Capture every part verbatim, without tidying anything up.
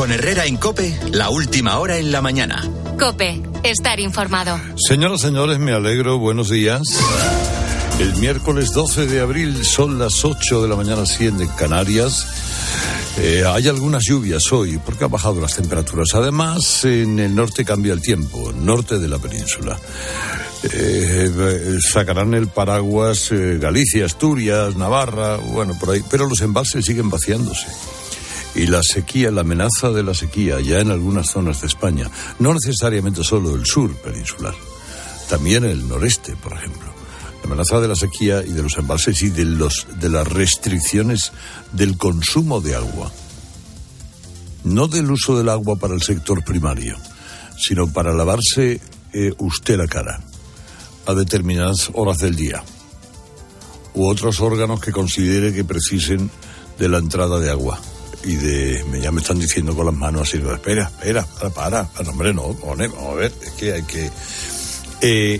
Con Herrera en COPE, la última hora en la mañana. COPE, estar informado. Señoras, señores, me alegro, buenos días. El miércoles doce de abril son las ocho de la mañana, siete en Canarias. Eh, hay algunas lluvias hoy porque han bajado las temperaturas. Además, en el norte cambia el tiempo, norte de la península. Eh, sacarán el paraguas eh, Galicia, Asturias, Navarra, bueno, por ahí. Pero los embalses siguen vaciándose. Y la sequía, la amenaza de la sequía, ya en algunas zonas de España, no necesariamente solo el sur peninsular, también el noreste, por ejemplo. La amenaza de la sequía y de los embalses y de, los, de las restricciones del consumo de agua. No del uso del agua para el sector primario, sino para lavarse eh, usted la cara a determinadas horas del día. U otros órganos que considere que precisen de la entrada de agua. Y de, ya me están diciendo con las manos así, espera, espera, para, para, para hombre, no, hombre, vamos a ver, es que hay que... Eh,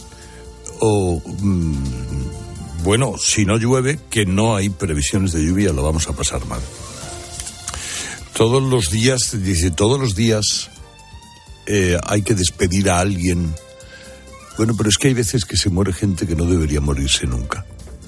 o, mmm, bueno, si no llueve, que no hay previsiones de lluvia, lo vamos a pasar mal. Todos los días, dice, todos los días eh, hay que despedir a alguien. Bueno, pero es que hay veces que se muere gente que no debería morirse nunca.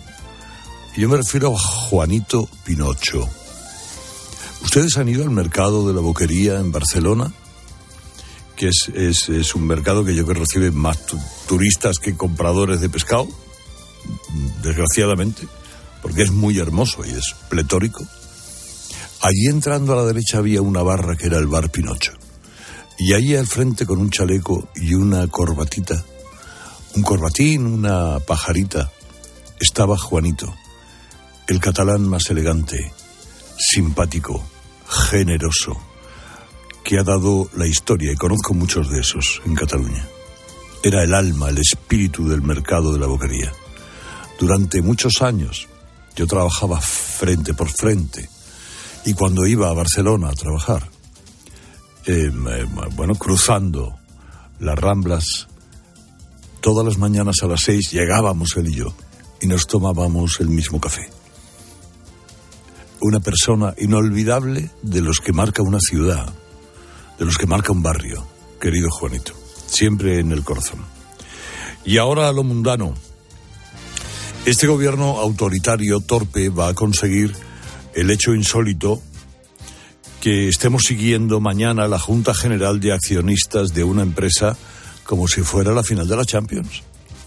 Y yo me refiero a Juanito Pinocho. ¿Ustedes han ido al mercado de la Boquería en Barcelona? Que es, es, es un mercado que yo creo que recibe más tu, turistas que compradores de pescado, desgraciadamente, porque es muy hermoso y es pletórico. Allí entrando a la derecha había una barra que era el Bar Pinocho. Y ahí al frente con un chaleco y una corbatita, un corbatín, una pajarita, estaba Juanito, el catalán más elegante, simpático, generoso, que ha dado la historia, y conozco muchos de esos en Cataluña. Era el alma, el espíritu del mercado de la Boquería. Durante muchos años yo trabajaba frente por frente, y cuando iba a Barcelona a trabajar, eh, bueno, cruzando las Ramblas, todas las mañanas a las seis llegábamos él y yo, y nos tomábamos el mismo café. Una persona inolvidable de los que marca una ciudad, de los que marca un barrio, querido Juanito, siempre en el corazón. Y ahora a lo mundano. Este gobierno autoritario, torpe, va a conseguir el hecho insólito que estemos siguiendo mañana la Junta General de Accionistas de una empresa como si fuera la final de la Champions.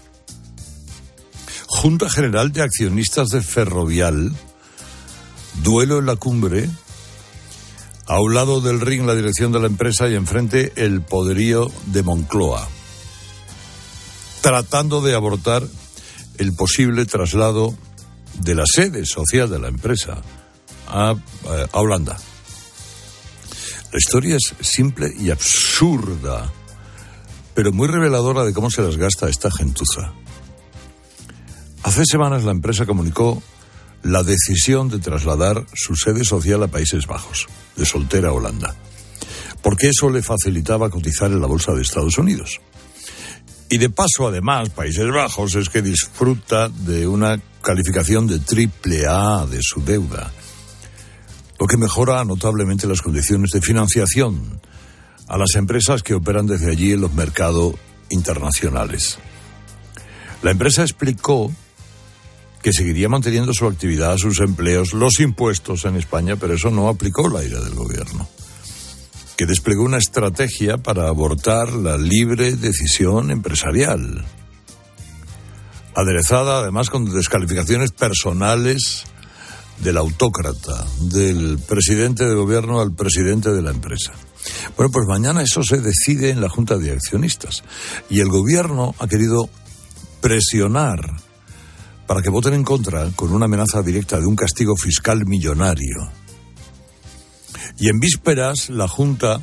Junta General de Accionistas de Ferrovial, duelo en la cumbre, a un lado del ring la dirección de la empresa y enfrente el poderío de Moncloa, tratando de abortar el posible traslado de la sede social de la empresa a, a Holanda. La historia es simple y absurda, pero muy reveladora de cómo se las gasta esta gentuza. Hace semanas la empresa comunicó la decisión de trasladar su sede social a Países Bajos, de soltera a Holanda, porque eso le facilitaba cotizar en la bolsa de Estados Unidos. Y de paso, además, Países Bajos es que disfruta de una calificación de triple A de su deuda, lo que mejora notablemente las condiciones de financiación a las empresas que operan desde allí en los mercados internacionales. La empresa explicó que seguiría manteniendo su actividad, sus empleos, los impuestos en España, pero eso no aplicó la ira del gobierno, que desplegó una estrategia para abortar la libre decisión empresarial, aderezada además con descalificaciones personales del autócrata, del presidente de gobierno al presidente de la empresa. Bueno, pues mañana eso se decide en la Junta de Accionistas, y el gobierno ha querido presionar para que voten en contra con una amenaza directa de un castigo fiscal millonario. Y en vísperas, la Junta,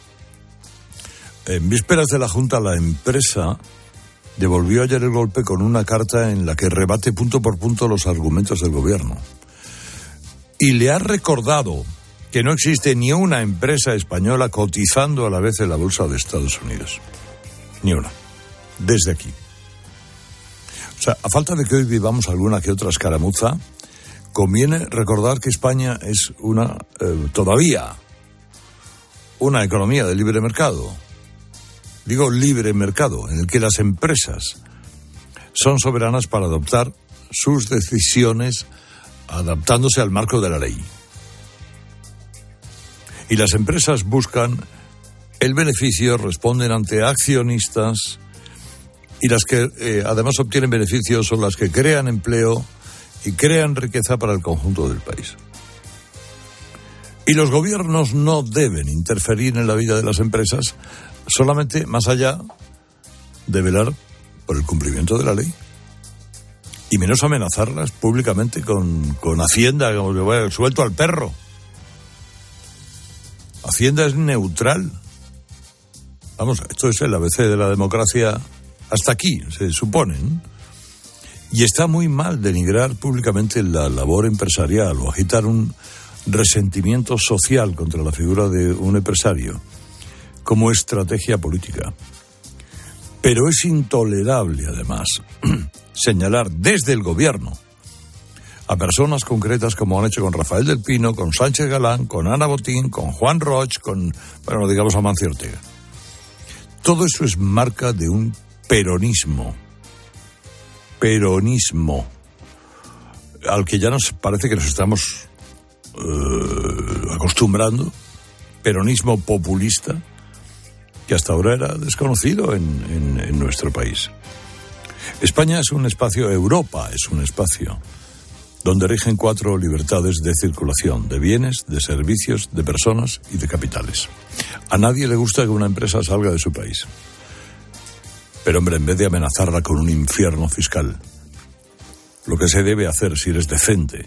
en vísperas de la Junta, la empresa devolvió ayer el golpe con una carta en la que rebate punto por punto los argumentos del gobierno. Y le ha recordado que no existe ni una empresa española cotizando a la vez en la bolsa de Estados Unidos. Ni una. Desde aquí. O sea, a falta de que hoy vivamos alguna que otra escaramuza, conviene recordar que España es una, eh, todavía, una economía de libre mercado. Digo libre mercado, en el que las empresas son soberanas para adoptar sus decisiones adaptándose al marco de la ley. Y las empresas buscan el beneficio, responden ante accionistas, y las que eh, además obtienen beneficios son las que crean empleo y crean riqueza para el conjunto del país. Y los gobiernos no deben interferir en la vida de las empresas, solamente más allá de velar por el cumplimiento de la ley. Y menos amenazarlas públicamente con, con Hacienda, como que vaya suelto al perro. Hacienda es neutral. Vamos, esto es el A B C de la democracia hasta aquí, se supone, ¿no? Y está muy mal denigrar públicamente la labor empresarial o agitar un resentimiento social contra la figura de un empresario como estrategia política. Pero es intolerable, además, señalar desde el gobierno a personas concretas como han hecho con Rafael del Pino, con Sánchez Galán, con Ana Botín, con Juan Roig, con, bueno, digamos, Amancio Ortega. Todo eso es marca de un peronismo. Peronismo. Al que ya nos parece que nos estamos uh, acostumbrando. Peronismo populista, que hasta ahora era desconocido en, en, en nuestro país. España es un espacio, Europa es un espacio donde rigen cuatro libertades de circulación, de bienes, de servicios, de personas y de capitales. A nadie le gusta que una empresa salga de su país. Pero, hombre, en vez de amenazarla con un infierno fiscal, lo que se debe hacer, si eres decente,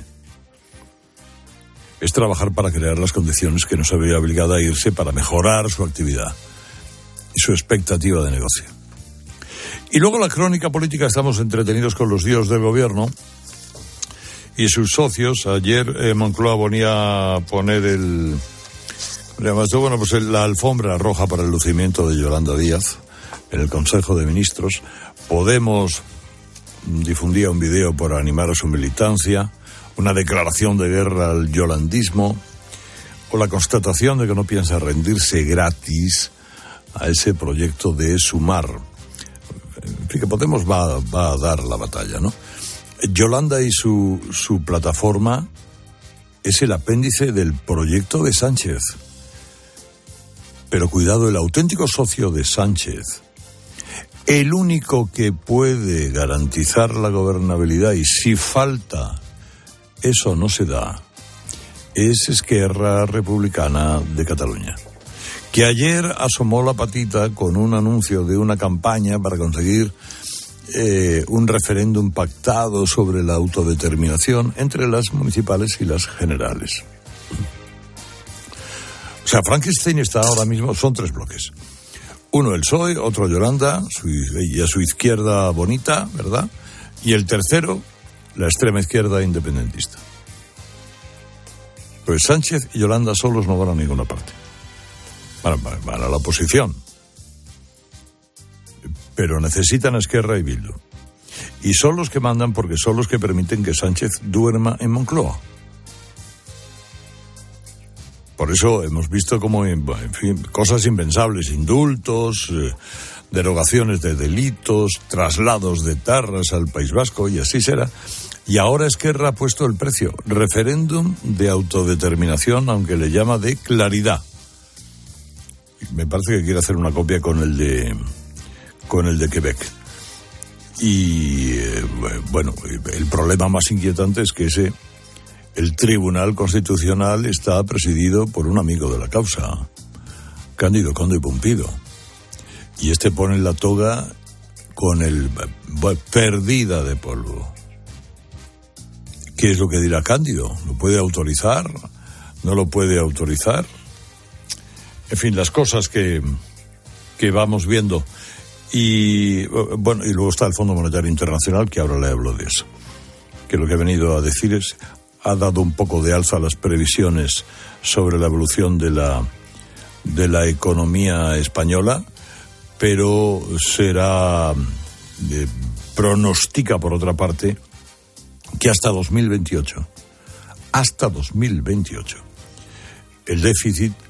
es trabajar para crear las condiciones que nos habría obligado a irse para mejorar su actividad y su expectativa de negocio. Y luego la crónica política, estamos entretenidos con los líos del gobierno y sus socios. Ayer eh, Moncloa venía a poner el, bueno, pues el, la alfombra roja para el lucimiento de Yolanda Díaz en el Consejo de Ministros. Podemos difundía un video por animar a su militancia, una declaración de guerra al yolandismo, o la constatación de que no piensa rendirse gratis a ese proyecto de Sumar. En fin, que Podemos va, va a dar la batalla, ¿no? Yolanda y su, su plataforma es el apéndice del proyecto de Sánchez. Pero cuidado, el auténtico socio de Sánchez, el único que puede garantizar la gobernabilidad, y si falta eso no se da, es Esquerra Republicana de Cataluña, que ayer asomó la patita con un anuncio de una campaña para conseguir eh, un referéndum pactado sobre la autodeterminación entre las municipales y las generales. O sea, Frankenstein está ahora mismo, son tres bloques. Uno el P S O E, otro Yolanda, su, y a su izquierda bonita, ¿verdad? Y el tercero, la extrema izquierda independentista. Pues Sánchez y Yolanda solos no van a ninguna parte. Van, van, van a la oposición. Pero necesitan a Esquerra y Bildu. Y son los que mandan porque son los que permiten que Sánchez duerma en Moncloa. Por eso hemos visto como, en fin, cosas impensables, indultos, eh, derogaciones de delitos, traslados de tarras al País Vasco, y así será. Y ahora Esquerra ha puesto el precio, referéndum de autodeterminación, aunque le llama de claridad. Me parece que quiere hacer una copia con el de, con el de Quebec. Y, eh, bueno, el problema más inquietante es que ese... El Tribunal Constitucional está presidido por un amigo de la causa, Cándido Conde Pumpido. Y este pone la toga con el bueno, perdida de polvo. ¿Qué es lo que dirá Cándido? ¿Lo puede autorizar? ¿No lo puede autorizar? En fin, las cosas que, que vamos viendo. Y bueno, y luego está el Fondo Monetario Internacional, que ahora le hablo de eso. Que lo que ha venido a decir es... ha dado un poco de alza a las previsiones sobre la evolución de la de la economía española, pero será eh, pronostica por otra parte que hasta dos mil veintiocho hasta dos mil veintiocho el déficit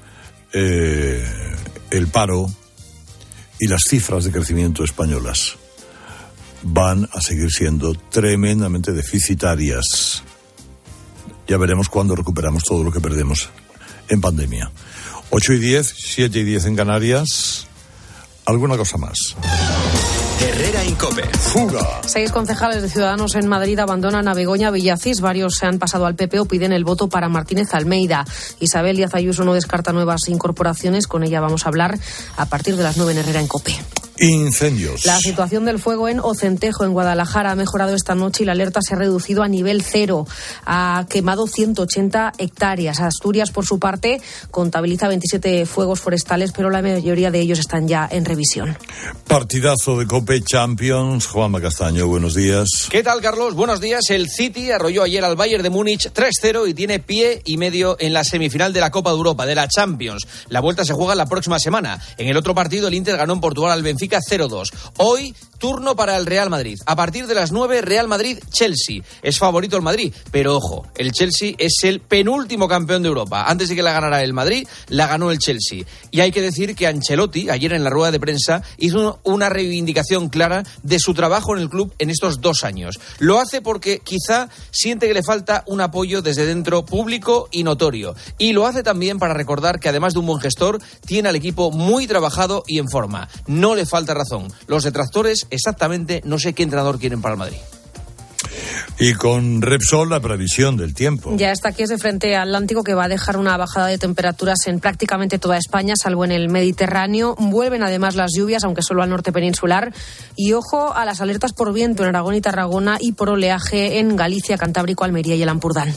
eh, el paro y las cifras de crecimiento españolas van a seguir siendo tremendamente deficitarias. Ya veremos cuándo recuperamos todo lo que perdemos en pandemia. ocho y diez, siete y diez en Canarias. ¿Alguna cosa más? Herrera Incope. Fuga. Seis concejales de Ciudadanos en Madrid abandonan a Begoña Villacís. Varios se han pasado al P P o piden el voto para Martínez Almeida. Isabel Díaz Ayuso no descarta nuevas incorporaciones. Con ella vamos a hablar a partir de las nueve en Herrera Incope. Incendios. La situación del fuego en Ocentejo, en Guadalajara, ha mejorado esta noche y la alerta se ha reducido a nivel cero. Ha quemado ciento ochenta hectáreas. Asturias, por su parte, contabiliza veintisiete fuegos forestales, pero la mayoría de ellos están ya en revisión. Partidazo de Cope Champions. Juanma Castaño, buenos días. ¿Qué tal, Carlos? Buenos días. El City arrolló ayer al Bayern de Múnich tres cero y tiene pie y medio en la semifinal de la Copa de Europa, de la Champions. La vuelta se juega la próxima semana. En el otro partido, el Inter ganó en Portugal al Benfica cero dos. Hoy, turno para el Real Madrid. A partir de las nueve, Real Madrid-Chelsea. Es favorito el Madrid, pero ojo, el Chelsea es el penúltimo campeón de Europa. Antes de que la ganara el Madrid, la ganó el Chelsea. Y hay que decir que Ancelotti, ayer en la rueda de prensa, hizo una reivindicación clara de su trabajo en el club en estos dos años. Lo hace porque quizá siente que le falta un apoyo desde dentro público y notorio. Y lo hace también para recordar que además de un buen gestor, tiene al equipo muy trabajado y en forma. No le falta razón. Los detractores, exactamente, no sé qué entrenador quieren para el Madrid. Y con Repsol, la previsión del tiempo. Ya está aquí ese frente atlántico que va a dejar una bajada de temperaturas en prácticamente toda España, salvo en el Mediterráneo. Vuelven además las lluvias, aunque solo al norte peninsular. Y ojo a las alertas por viento en Aragón y Tarragona y por oleaje en Galicia, Cantábrico, Almería y el Ampurdán.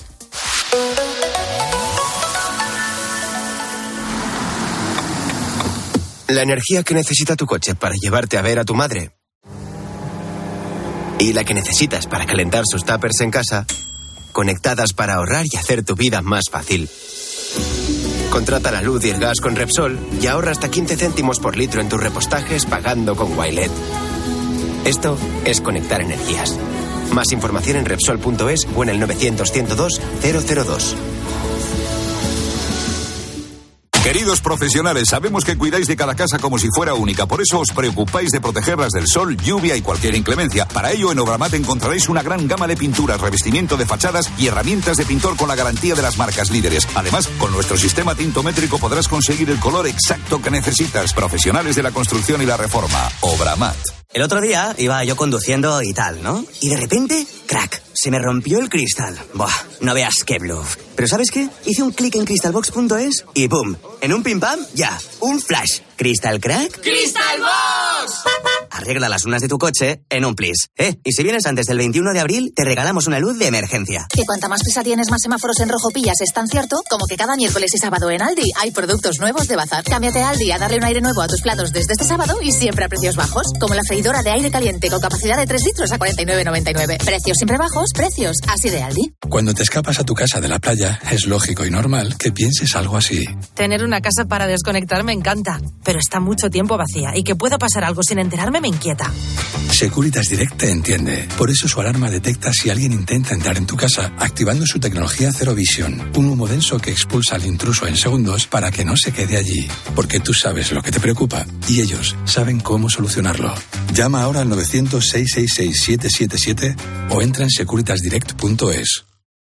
La energía que necesita tu coche para llevarte a ver a tu madre y la que necesitas para calentar sus tuppers en casa, conectadas para ahorrar y hacer tu vida más fácil. Contrata la luz y el gas con Repsol y ahorra hasta quince céntimos por litro en tus repostajes pagando con Wilet. Esto es conectar energías. Más información en Repsol punto es o en el novecientos, ciento dos, cero cero dos. Queridos profesionales, sabemos que cuidáis de cada casa como si fuera única, por eso os preocupáis de protegerlas del sol, lluvia y cualquier inclemencia. Para ello, en Obramat encontraréis una gran gama de pinturas, revestimiento de fachadas y herramientas de pintor con la garantía de las marcas líderes. Además, con nuestro sistema tintométrico podrás conseguir el color exacto que necesitas. Profesionales de la construcción y la reforma. Obramat. El otro día iba yo conduciendo y tal, ¿no? Y de repente, crack, se me rompió el cristal. Buah, no veas qué bluff. Pero ¿sabes qué? Hice un clic en crystalbox punto es y ¡pum! En un pim pam, ya, un flash. ¿Crystal crack? ¡Crystalbox! Arregla las lunas de tu coche en un plis. ¿Eh? Y si vienes antes del veintiuno de abril, te regalamos una luz de emergencia. Que cuanta más prisa tienes, más semáforos en rojo pillas. Es tan cierto como que cada miércoles y sábado en Aldi hay productos nuevos de bazar. Cámbiate a Aldi a darle un aire nuevo a tus platos desde este sábado y siempre a precios bajos. Como la freidora de aire caliente con capacidad de tres litros a cuarenta y nueve noventa y nueve. Precios siempre bajos, precios así de Aldi. Cuando te escapas a tu casa de la playa, es lógico y normal que pienses algo así. Tener una casa para desconectar me encanta, pero está mucho tiempo vacía y que pueda pasar algo sin enterarme me inquieta. Securitas Direct te entiende. Por eso su alarma detecta si alguien intenta entrar en tu casa, activando su tecnología Zero Vision, un humo denso que expulsa al intruso en segundos para que no se quede allí. Porque tú sabes lo que te preocupa y ellos saben cómo solucionarlo. Llama ahora al novecientos, seiscientos sesenta y seis, setecientos setenta y siete o entra en securitas direct punto es.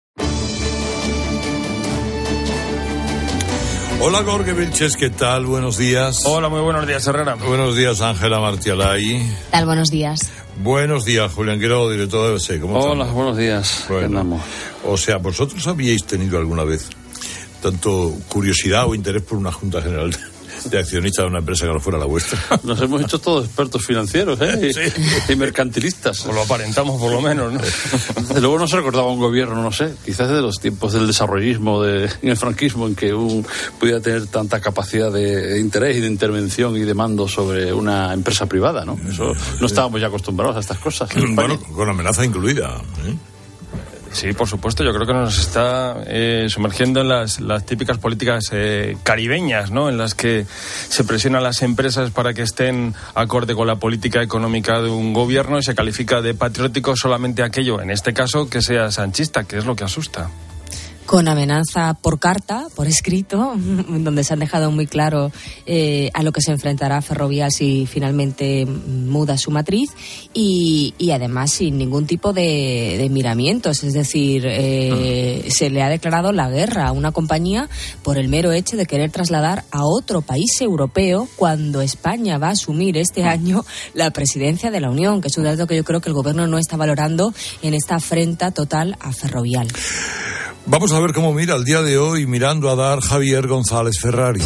Hola, Jorge Vilches, ¿qué tal? Buenos días. Hola, muy buenos días, Herrera. Buenos días, Ángela Martialay. ¿Qué tal? Buenos días. Buenos días, Julián Quiroga, director de B C. ¿Cómo Hola, estamos? buenos días. Bueno, o sea, ¿vosotros habíais tenido alguna vez tanto curiosidad o interés por una Junta General de accionistas de una empresa que no fuera la vuestra? Nos hemos hecho todos expertos financieros, ¿eh? Sí. Y mercantilistas. O lo aparentamos, por lo menos, ¿no? Desde luego no se recordaba un gobierno, no sé, quizás de los tiempos del desarrollismo, de, en el franquismo, en que un pudiera tener tanta capacidad de interés y de intervención y de mando sobre una empresa privada, ¿no? Eso no estábamos ya acostumbrados a estas cosas. Bueno, con amenaza incluida, ¿eh? Sí, por supuesto. Yo creo que nos está eh, sumergiendo en las, las típicas políticas eh, caribeñas, ¿no? En las que se presiona a las empresas para que estén acorde con la política económica de un gobierno y se califica de patriótico solamente aquello, en este caso, que sea sanchista, que es lo que asusta. con amenaza por carta, por escrito, donde se han dejado muy claro eh, a lo que se enfrentará Ferrovial si finalmente muda su matriz, y, y además sin ningún tipo de, de miramientos, es decir, eh, se le ha declarado la guerra a una compañía por el mero hecho de querer trasladar a otro país europeo cuando España va a asumir este año la presidencia de la Unión, que es un dato que yo creo que el gobierno no está valorando en esta afrenta total a Ferrovial. Vamos a ver cómo mira el día de hoy mirando a dar Javier González Ferrari.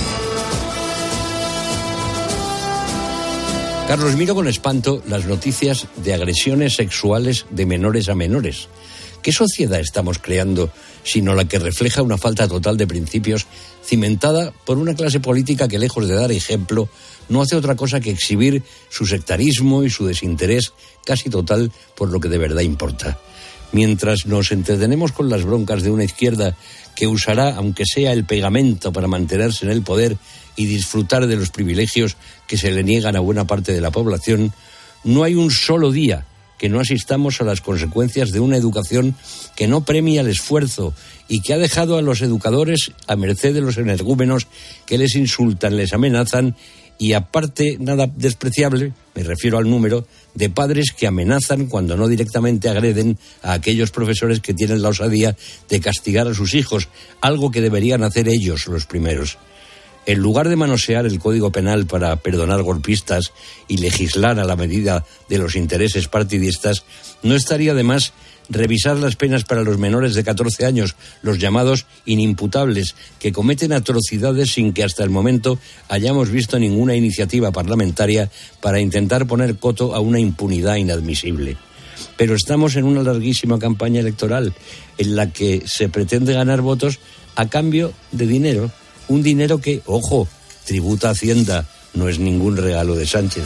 Carlos, miro con espanto las noticias de agresiones sexuales de menores a menores. ¿Qué sociedad estamos creando sino la que refleja una falta total de principios cimentada por una clase política que, lejos de dar ejemplo, no hace otra cosa que exhibir su sectarismo y su desinterés casi total por lo que de verdad importa? Mientras nos entretenemos con las broncas de una izquierda que usará, aunque sea el pegamento, para mantenerse en el poder y disfrutar de los privilegios que se le niegan a buena parte de la población, no hay un solo día que no asistamos a las consecuencias de una educación que no premia el esfuerzo y que ha dejado a los educadores a merced de los energúmenos que les insultan, les amenazan y, aparte, nada despreciable, me refiero al número, de padres que amenazan, cuando no directamente agreden, a aquellos profesores que tienen la osadía de castigar a sus hijos, algo que deberían hacer ellos los primeros. En lugar de manosear el Código Penal para perdonar golpistas y legislar a la medida de los intereses partidistas, no estaría de más revisar las penas para los menores de catorce años, los llamados inimputables, que cometen atrocidades sin que hasta el momento hayamos visto ninguna iniciativa parlamentaria para intentar poner coto a una impunidad inadmisible. Pero estamos en una larguísima campaña electoral en la que se pretende ganar votos a cambio de dinero, un dinero que, ojo, tributa a Hacienda, no es ningún regalo de Sánchez.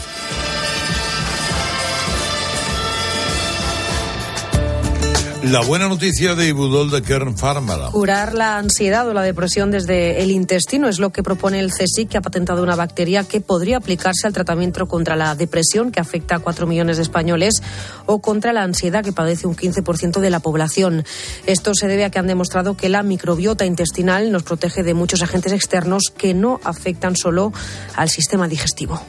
La buena noticia de Ibudol de Kern Pharma. Curar la ansiedad o la depresión desde el intestino es lo que propone el CSIC, que ha patentado una bacteria que podría aplicarse al tratamiento contra la depresión, que afecta a cuatro millones de españoles, o contra la ansiedad, que padece un quince por ciento de la población. Esto se debe a que han demostrado que la microbiota intestinal nos protege de muchos agentes externos que no afectan solo al sistema digestivo.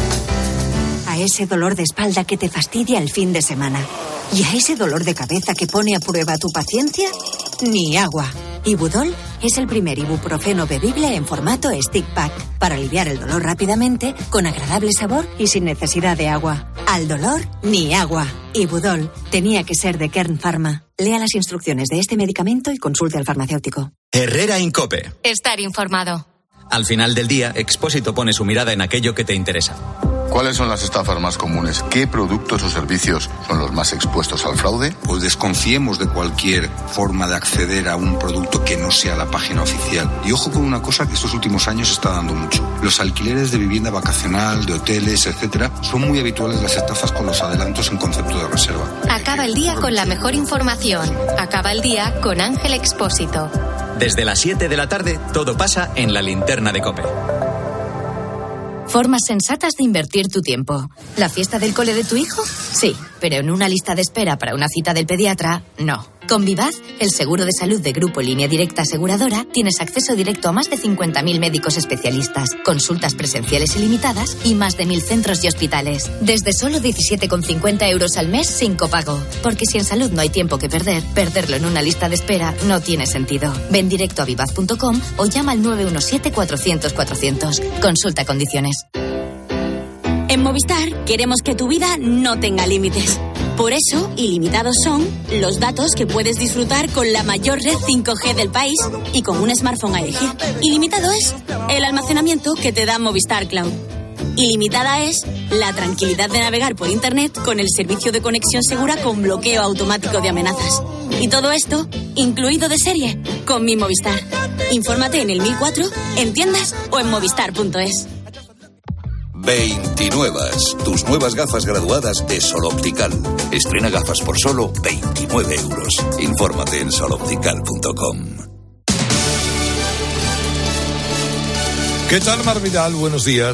A ese dolor de espalda que te fastidia el fin de semana. ¿Y a ese dolor de cabeza que pone a prueba tu paciencia? Ni agua. Ibudol es el primer ibuprofeno bebible en formato stick pack para aliviar el dolor rápidamente, con agradable sabor y sin necesidad de agua. Al dolor, ni agua. Ibudol tenía que ser de Kern Pharma. Lea las instrucciones de este medicamento y consulte al farmacéutico. Herrera Incope. Estar informado. Al final del día, Expósito pone su mirada en aquello que te interesa. ¿Cuáles son las estafas más comunes? ¿Qué productos o servicios son los más expuestos al fraude? Pues desconfiemos de cualquier forma de acceder a un producto que no sea la página oficial. Y ojo con una cosa que estos últimos años se está dando mucho. Los alquileres de vivienda vacacional, de hoteles, etcétera, son muy habituales las estafas con los adelantos en concepto de reserva. Acaba el día con la mejor información. Acaba el día con Ángel Expósito. Desde las siete de la tarde, todo pasa en la linterna de COPE. Formas sensatas de invertir tu tiempo. ¿La fiesta del cole de tu hijo? Sí, pero en una lista de espera para una cita del pediatra, no. Con Vivaz, el seguro de salud de Grupo Línea Directa Aseguradora, tienes acceso directo a más de cincuenta mil médicos especialistas, consultas presenciales ilimitadas y más de mil centros y hospitales. Desde solo diecisiete con cincuenta euros al mes sin copago. Porque si en salud no hay tiempo que perder, perderlo en una lista de espera no tiene sentido. Ven directo a vivaz punto com o llama al nueve uno siete cuatrocientos cuatrocientos. Consulta condiciones. En Movistar queremos que tu vida no tenga límites. Por eso, ilimitados son los datos que puedes disfrutar con la mayor red cinco G del país y con un smartphone a elegir. Ilimitado es el almacenamiento que te da Movistar Cloud. Ilimitada es la tranquilidad de navegar por Internet con el servicio de conexión segura con bloqueo automático de amenazas. Y todo esto, incluido de serie, con mi Movistar. Infórmate en el mil cuatro, en tiendas o en movistar punto es. veintinuevas, tus nuevas gafas graduadas de Sol Optical. Estrena gafas por solo veintinueve euros. Infórmate en sol optical punto com. ¿Qué tal, Mar Vidal? Buenos días.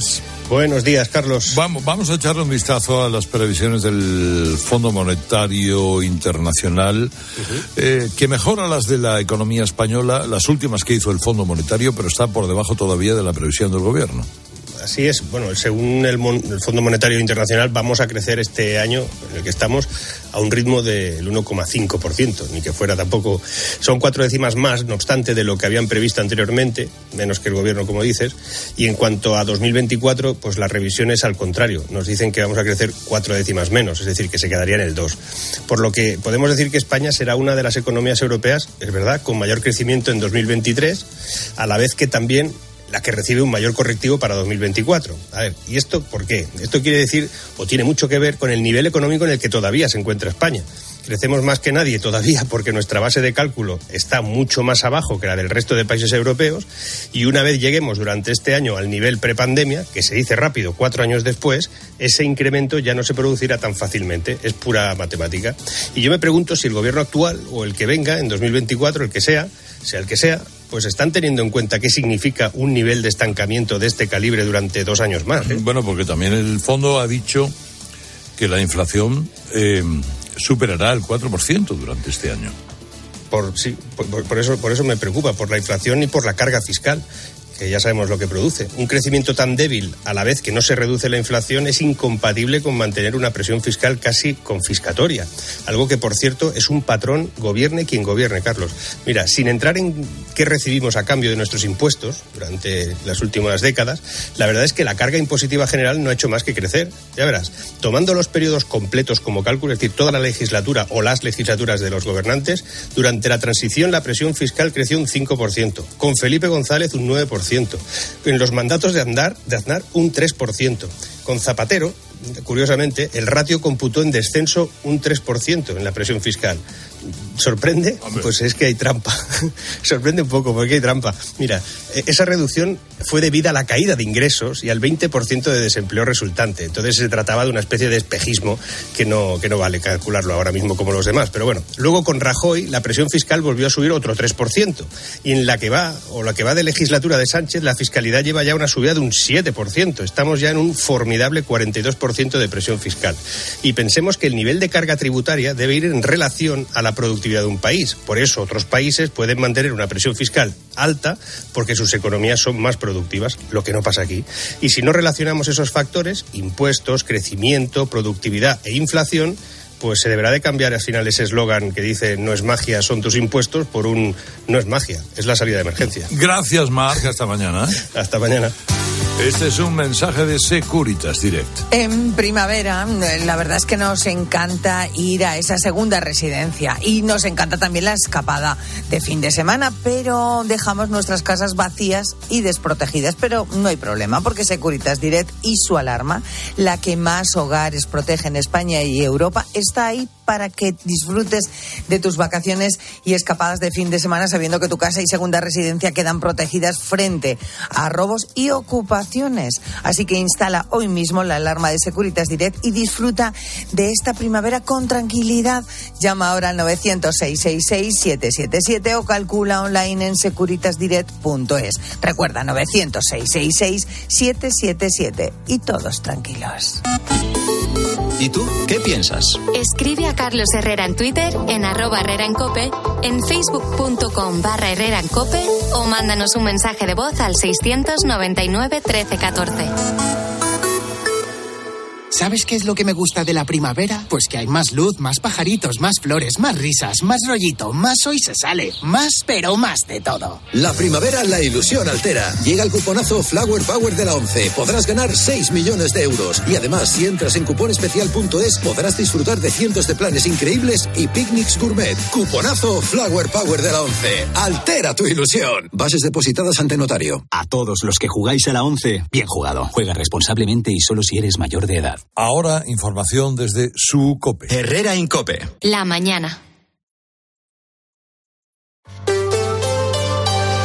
Buenos días, Carlos. Vamos, vamos a echarle un vistazo a las previsiones del Fondo Monetario Internacional, uh-huh. eh, que mejora las de la economía española, las últimas que hizo el Fondo Monetario, pero está por debajo todavía de la previsión del gobierno. Así es. Bueno, según el, Mon- el Fondo Monetario Internacional, vamos a crecer este año en el que estamos a un ritmo del uno coma cinco por ciento, ni que fuera tampoco. Son cuatro décimas más, no obstante, de lo que habían previsto anteriormente, menos que el gobierno, como dices. Y en cuanto a dos mil veinticuatro, pues la revisión es al contrario. Nos dicen que vamos a crecer cuatro décimas menos, es decir, que se quedaría en el dos. Por lo que podemos decir que España será una de las economías europeas, es verdad, con mayor crecimiento en dos mil veintitrés, a la vez que también la que recibe un mayor correctivo para dos mil veinticuatro. A ver, ¿y esto por qué? Esto quiere decir, o tiene mucho que ver con el nivel económico en el que todavía se encuentra España. Crecemos más que nadie todavía porque nuestra base de cálculo está mucho más abajo que la del resto de países europeos, y una vez lleguemos durante este año al nivel prepandemia, que se dice rápido, cuatro años después, ese incremento ya no se producirá tan fácilmente, es pura matemática. Y yo me pregunto si el gobierno actual o el que venga en dos mil veinticuatro, el que sea, sea el que sea, pues están teniendo en cuenta qué significa un nivel de estancamiento de este calibre durante dos años más, ¿eh? Bueno, porque también el fondo ha dicho que la inflación eh, superará el cuatro por ciento durante este año. Por, sí, por, por, eso, por eso me preocupa, por la inflación y por la carga fiscal, que ya sabemos lo que produce. Un crecimiento tan débil a la vez que no se reduce la inflación es incompatible con mantener una presión fiscal casi confiscatoria. Algo que, por cierto, es un patrón, gobierne quien gobierne, Carlos. Mira, sin entrar en qué recibimos a cambio de nuestros impuestos durante las últimas décadas, la verdad es que la carga impositiva general no ha hecho más que crecer. Ya verás, tomando los periodos completos como cálculo, es decir, toda la legislatura o las legislaturas de los gobernantes, durante la transición la presión fiscal creció un cinco por ciento, con Felipe González un nueve por ciento. En los mandatos de Aznar, de Aznar un tres por ciento. Con Zapatero, curiosamente, el ratio computó en descenso un tres por ciento en la presión fiscal. ¿Sorprende? Hombre. Pues es que hay trampa. Sorprende un poco porque hay trampa. Mira, esa reducción fue debida a la caída de ingresos y al veinte por ciento de desempleo resultante. Entonces se trataba de una especie de espejismo que no, que no vale calcularlo ahora mismo como los demás. Pero bueno, luego con Rajoy la presión fiscal volvió a subir otro tres por ciento. Y en la que va, o la que va de legislatura de Sánchez, la fiscalidad lleva ya una subida de un siete por ciento. Estamos ya en un formidable cuarenta y dos por ciento de presión fiscal. Y pensemos que el nivel de carga tributaria debe ir en relación a la productividad de un país. Por eso otros países pueden mantener una presión fiscal alta porque sus economías son más productivas, lo que no pasa aquí. Y si no relacionamos esos factores, impuestos, crecimiento, productividad e inflación, pues se deberá de cambiar al final ese eslogan que dice no es magia, son tus impuestos, por un no es magia, es la salida de emergencia. Gracias, Marc, hasta mañana. Hasta mañana. Este es un mensaje de Securitas Direct. En primavera, la verdad es que nos encanta ir a esa segunda residencia y nos encanta también la escapada de fin de semana, pero dejamos nuestras casas vacías y desprotegidas. Pero no hay problema, porque Securitas Direct y su alarma, la que más hogares protege en España y Europa, está ahí para que disfrutes de tus vacaciones y escapadas de fin de semana, sabiendo que tu casa y segunda residencia quedan protegidas frente a robos y ocupaciones. Así que instala hoy mismo la alarma de Securitas Direct y disfruta de esta primavera con tranquilidad. Llama ahora al nueve cero cero, seis seis seis, siete siete siete o calcula online en securitas direct punto es. Recuerda, nueve cero cero, seis seis seis, siete siete siete y todos tranquilos. ¿Y tú qué piensas? Escribe a Carlos Herrera en Twitter, en arroba Herrera en Cope, en facebook.com barra Herrera en Cope o mándanos un mensaje de voz al seiscientos noventa y nueve, trece, catorce. ¿Sabes qué es lo que me gusta de la primavera? Pues que hay más luz, más pajaritos, más flores, más risas, más rollito, más hoy se sale, más pero más de todo. La primavera la ilusión altera. Llega el cuponazo Flower Power de la ONCE. Podrás ganar seis millones de euros. Y además, si entras en cuponespecial punto es, podrás disfrutar de cientos de planes increíbles y picnics gourmet. Cuponazo Flower Power de la ONCE. Altera tu ilusión. Bases depositadas ante notario. A todos los que jugáis a la ONCE, bien jugado. Juega responsablemente y solo si eres mayor de edad. Ahora, información desde su Cope. Herrera en Cope. La mañana.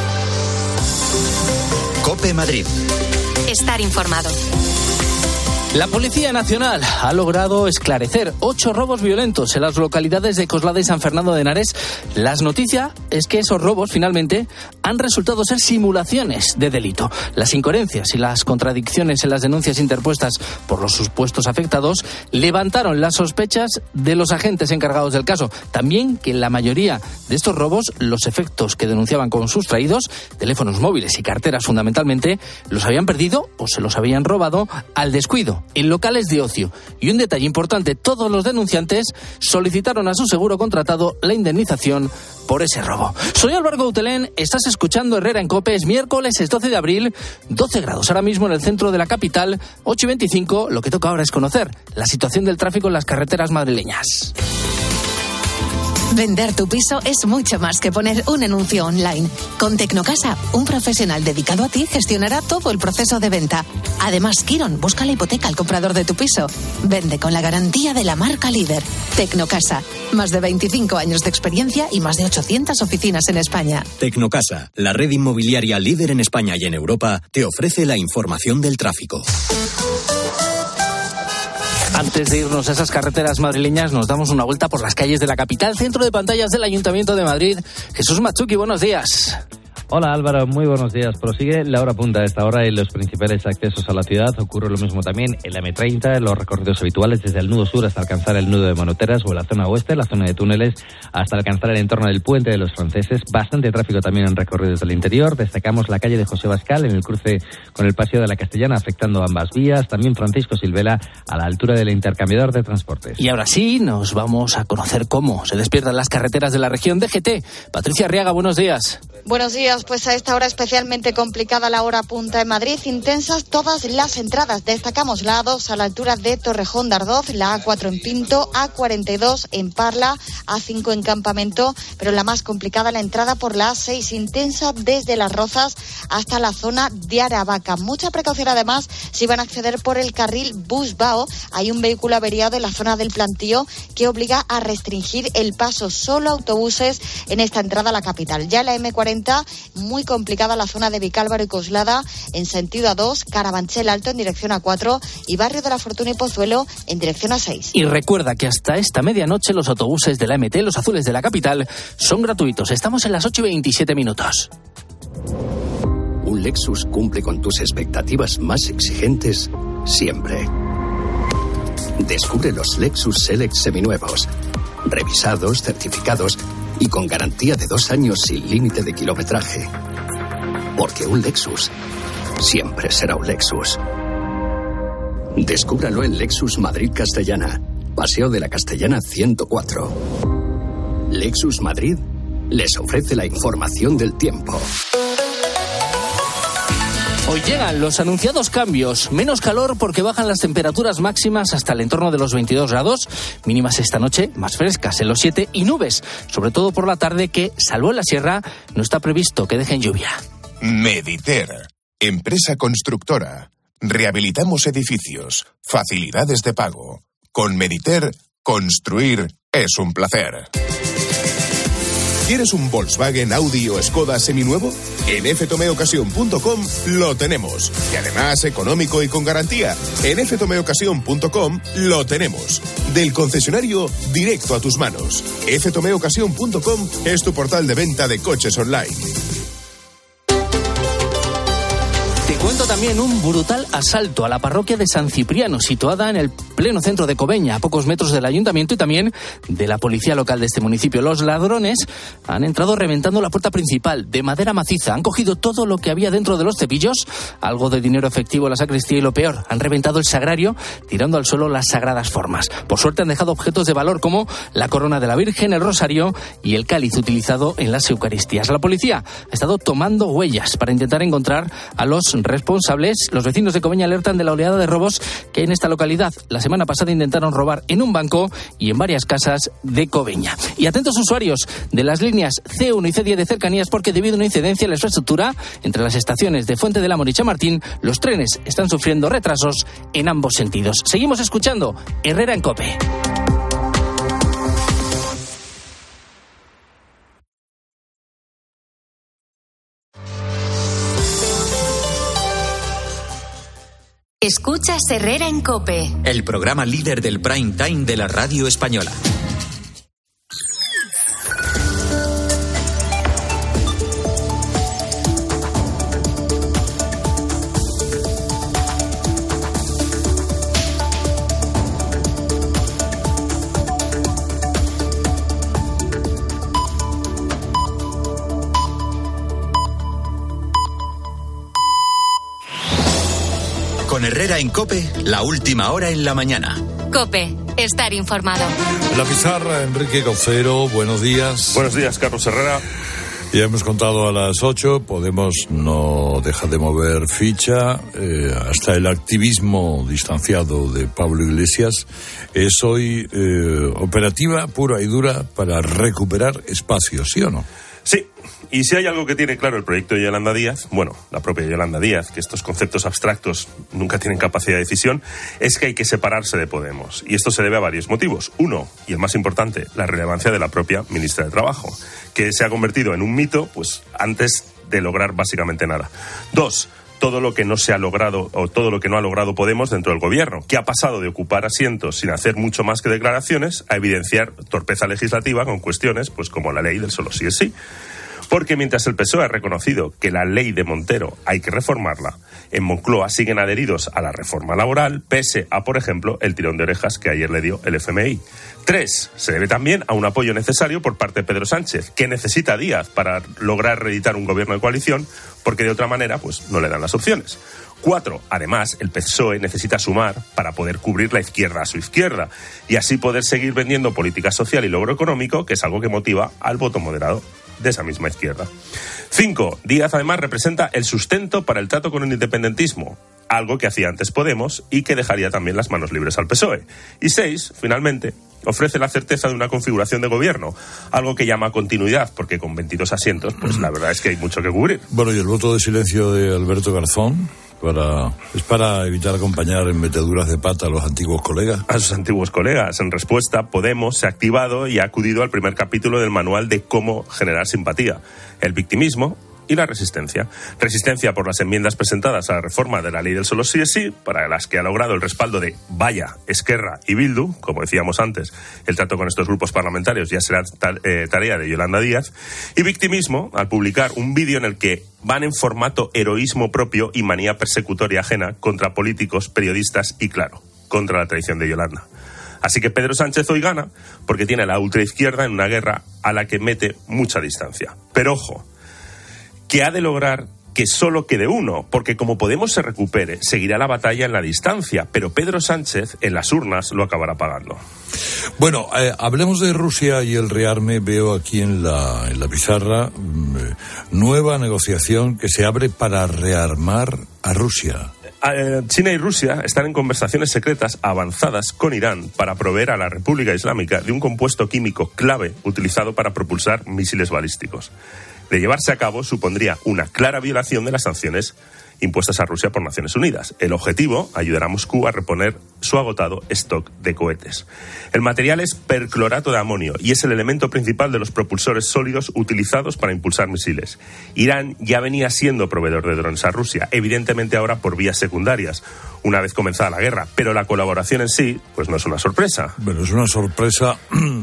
Cope Madrid. Estar informado. La Policía Nacional ha logrado esclarecer ocho robos violentos en las localidades de Coslada y San Fernando de Henares. Las noticias es que esos robos finalmente han resultado ser simulaciones de delito. Las incoherencias y las contradicciones en las denuncias interpuestas por los supuestos afectados levantaron las sospechas de los agentes encargados del caso. También que en la mayoría de estos robos los efectos que denunciaban como sustraídos, teléfonos móviles y carteras fundamentalmente, los habían perdido o se los habían robado al descuido en locales de ocio. Y un detalle importante, todos los denunciantes solicitaron a su seguro contratado la indemnización por ese robo. Soy Álvaro Gautelén, estás escuchando Herrera en COPE, es miércoles, es doce de abril, doce grados ahora mismo en el centro de la capital, ocho y veinticinco, lo que toca ahora es conocer la situación del tráfico en las carreteras madrileñas. Vender tu piso es mucho más que poner un anuncio online. Con Tecnocasa, un profesional dedicado a ti gestionará todo el proceso de venta. Además, Kiron busca la hipoteca al comprador de tu piso. Vende con la garantía de la marca líder. Tecnocasa, más de veinticinco años de experiencia y más de ochocientas oficinas en España. Tecnocasa, la red inmobiliaria líder en España y en Europa, te ofrece la información del tráfico. Antes de irnos a esas carreteras madrileñas, nos damos una vuelta por las calles de la capital, centro de pantallas del Ayuntamiento de Madrid. Jesús Machuki, buenos días. Hola Álvaro, muy buenos días. Prosigue la hora punta a esta hora en los principales accesos a la ciudad. Ocurre lo mismo también en la eme treinta, en los recorridos habituales desde el nudo sur hasta alcanzar el nudo de Monoteras o en la zona oeste, la zona de túneles, hasta alcanzar el entorno del puente de los franceses. Bastante tráfico también en recorridos del interior. Destacamos la calle de José Bascal en el cruce con el Paseo de la Castellana, afectando ambas vías. También Francisco Silvela a la altura del intercambiador de transportes. Y ahora sí, nos vamos a conocer cómo se despiertan las carreteras de la región D G T. Patricia Arriaga, buenos días. Buenos días, pues a esta hora especialmente complicada la hora punta en Madrid, intensas todas las entradas. Destacamos la A dos a la altura de Torrejón de Ardoz, la A cuatro en Pinto, A cuarenta y dos en Parla, A cinco en Campamento, pero la más complicada la entrada por la A seis, intensa desde Las Rozas hasta la zona de Aravaca. Mucha precaución además si van a acceder por el carril Busbao. Hay un vehículo averiado en la zona del Plantío que obliga a restringir el paso, solo autobuses en esta entrada a la capital. Ya la eme cuarenta, muy complicada la zona de Vicálvaro y Coslada en sentido A dos, Carabanchel Alto en dirección A cuatro y Barrio de la Fortuna y Pozuelo en dirección A seis. Y recuerda que hasta esta medianoche los autobuses de la eme te, los azules de la capital, son gratuitos. Estamos en las ocho y veintisiete minutos. Un Lexus cumple con tus expectativas más exigentes siempre. Descubre los Lexus Select seminuevos, revisados, certificados y con garantía de dos años sin límite de kilometraje. Porque un Lexus siempre será un Lexus. Descúbralo en Lexus Madrid Castellana, Paseo de la Castellana ciento cuatro. Lexus Madrid les ofrece la información del tiempo. Hoy llegan los anunciados cambios. Menos calor porque bajan las temperaturas máximas hasta el entorno de los veintidós grados. Mínimas esta noche más frescas en los siete y nubes, sobre todo por la tarde que, salvo en la sierra, no está previsto que dejen lluvia. Mediter, empresa constructora. Rehabilitamos edificios. Facilidades de pago. Con Mediter, construir es un placer. ¿Quieres un Volkswagen, Audi o Skoda seminuevo? En efe tome ocasión punto com lo tenemos. Y además económico y con garantía. En efe tome ocasión punto com lo tenemos. Del concesionario directo a tus manos. efe tome ocasión punto com es tu portal de venta de coches online. Te cuento también un brutal asalto a la parroquia de San Cipriano, situada en el pleno centro de Cobeña, a pocos metros del ayuntamiento y también de la policía local de este municipio. Los ladrones han entrado reventando la puerta principal de madera maciza. Han cogido todo lo que había dentro de los cepillos, algo de dinero efectivo en la sacristía y lo peor, han reventado el sagrario tirando al suelo las sagradas formas. Por suerte han dejado objetos de valor como la corona de la Virgen, el rosario y el cáliz utilizado en las eucaristías. La policía ha estado tomando huellas para intentar encontrar a los responsables. Los vecinos de Cobeña alertan de la oleada de robos que hay en esta localidad. La semana pasada intentaron robar en un banco y en varias casas de Cobeña. Y atentos usuarios de las líneas ce uno y ce diez de cercanías, porque debido a una incidencia en la infraestructura entre las estaciones de Fuente del Amor y Chamartín, los trenes están sufriendo retrasos en ambos sentidos. Seguimos escuchando Herrera en COPE. Escuchas Herrera en COPE, el programa líder del prime time de la radio española. Con Herrera en COPE, la última hora en la mañana. COPE, estar informado. La pizarra, Enrique Caucero, buenos días. Buenos días, Carlos Herrera. Ya hemos contado a las ocho, Podemos no deja de mover ficha, eh, hasta el activismo distanciado de Pablo Iglesias es hoy eh, operativa pura y dura para recuperar espacios, ¿sí o no? Sí, y si hay algo que tiene claro el proyecto de Yolanda Díaz, bueno, la propia Yolanda Díaz, que estos conceptos abstractos nunca tienen capacidad de decisión, es que hay que separarse de Podemos. Y esto se debe a varios motivos. Uno, y el más importante, la relevancia de la propia ministra de Trabajo, que se ha convertido en un mito, pues antes de lograr básicamente nada. Dos, todo lo que no se ha logrado o todo lo que no ha logrado Podemos dentro del gobierno, que ha pasado de ocupar asientos sin hacer mucho más que declaraciones a evidenciar torpeza legislativa con cuestiones pues como la ley del solo sí es sí. Porque mientras el P S O E ha reconocido que la ley de Montero hay que reformarla, en Moncloa siguen adheridos a la reforma laboral, pese a, por ejemplo, el tirón de orejas que ayer le dio el F M I. Tres, se debe también a un apoyo necesario por parte de Pedro Sánchez, que necesita a Díaz para lograr reeditar un gobierno de coalición, porque de otra manera pues no le dan las opciones. Cuatro, además, el P S O E necesita sumar para poder cubrir la izquierda a su izquierda y así poder seguir vendiendo política social y logro económico, que es algo que motiva al voto moderado de esa misma izquierda. Cinco, Díaz además representa el sustento para el trato con el independentismo, algo que hacía antes Podemos y que dejaría también las manos libres al P S O E. Y seis, finalmente, ofrece la certeza de una configuración de gobierno, algo que llama continuidad, porque con veintidós asientos, pues la verdad es que hay mucho que cubrir. Bueno, y el voto de silencio de Alberto Garzón, para, es para evitar acompañar en meteduras de pata a los antiguos colegas. A sus antiguos colegas. En respuesta, Podemos se ha activado y ha acudido al primer capítulo del manual de cómo generar simpatía, el victimismo y la resistencia. Resistencia por las enmiendas presentadas a la reforma de la ley del solo sí es sí, para las que ha logrado el respaldo de Vaya, Esquerra y Bildu. Como decíamos antes, el trato con estos grupos parlamentarios ya será tarea de Yolanda Díaz. Y victimismo, al publicar un vídeo en el que van en formato heroísmo propio y manía persecutoria ajena contra políticos, periodistas y, claro, contra la traición de Yolanda. Así que Pedro Sánchez hoy gana porque tiene a la ultraizquierda en una guerra a la que mete mucha distancia. Pero ojo, que ha de lograr que solo quede uno, porque como Podemos se recupere, seguirá la batalla en la distancia, pero Pedro Sánchez en las urnas lo acabará pagando. Bueno, eh, hablemos de Rusia y el rearme. Veo aquí en la, en la pizarra eh, nueva negociación que se abre para rearmar a Rusia. China y Rusia están en conversaciones secretas avanzadas con Irán para proveer a la República Islámica de un compuesto químico clave utilizado para propulsar misiles balísticos. De llevarse a cabo, supondría una clara violación de las sanciones impuestas a Rusia por Naciones Unidas. El objetivo, ayudar a Moscú a reponer su agotado stock de cohetes. El material es perclorato de amonio y es el elemento principal de los propulsores sólidos utilizados para impulsar misiles. Irán ya venía siendo proveedor de drones a Rusia, evidentemente ahora por vías secundarias, una vez comenzada la guerra, pero la colaboración en sí, pues no es una sorpresa. Bueno, es una sorpresa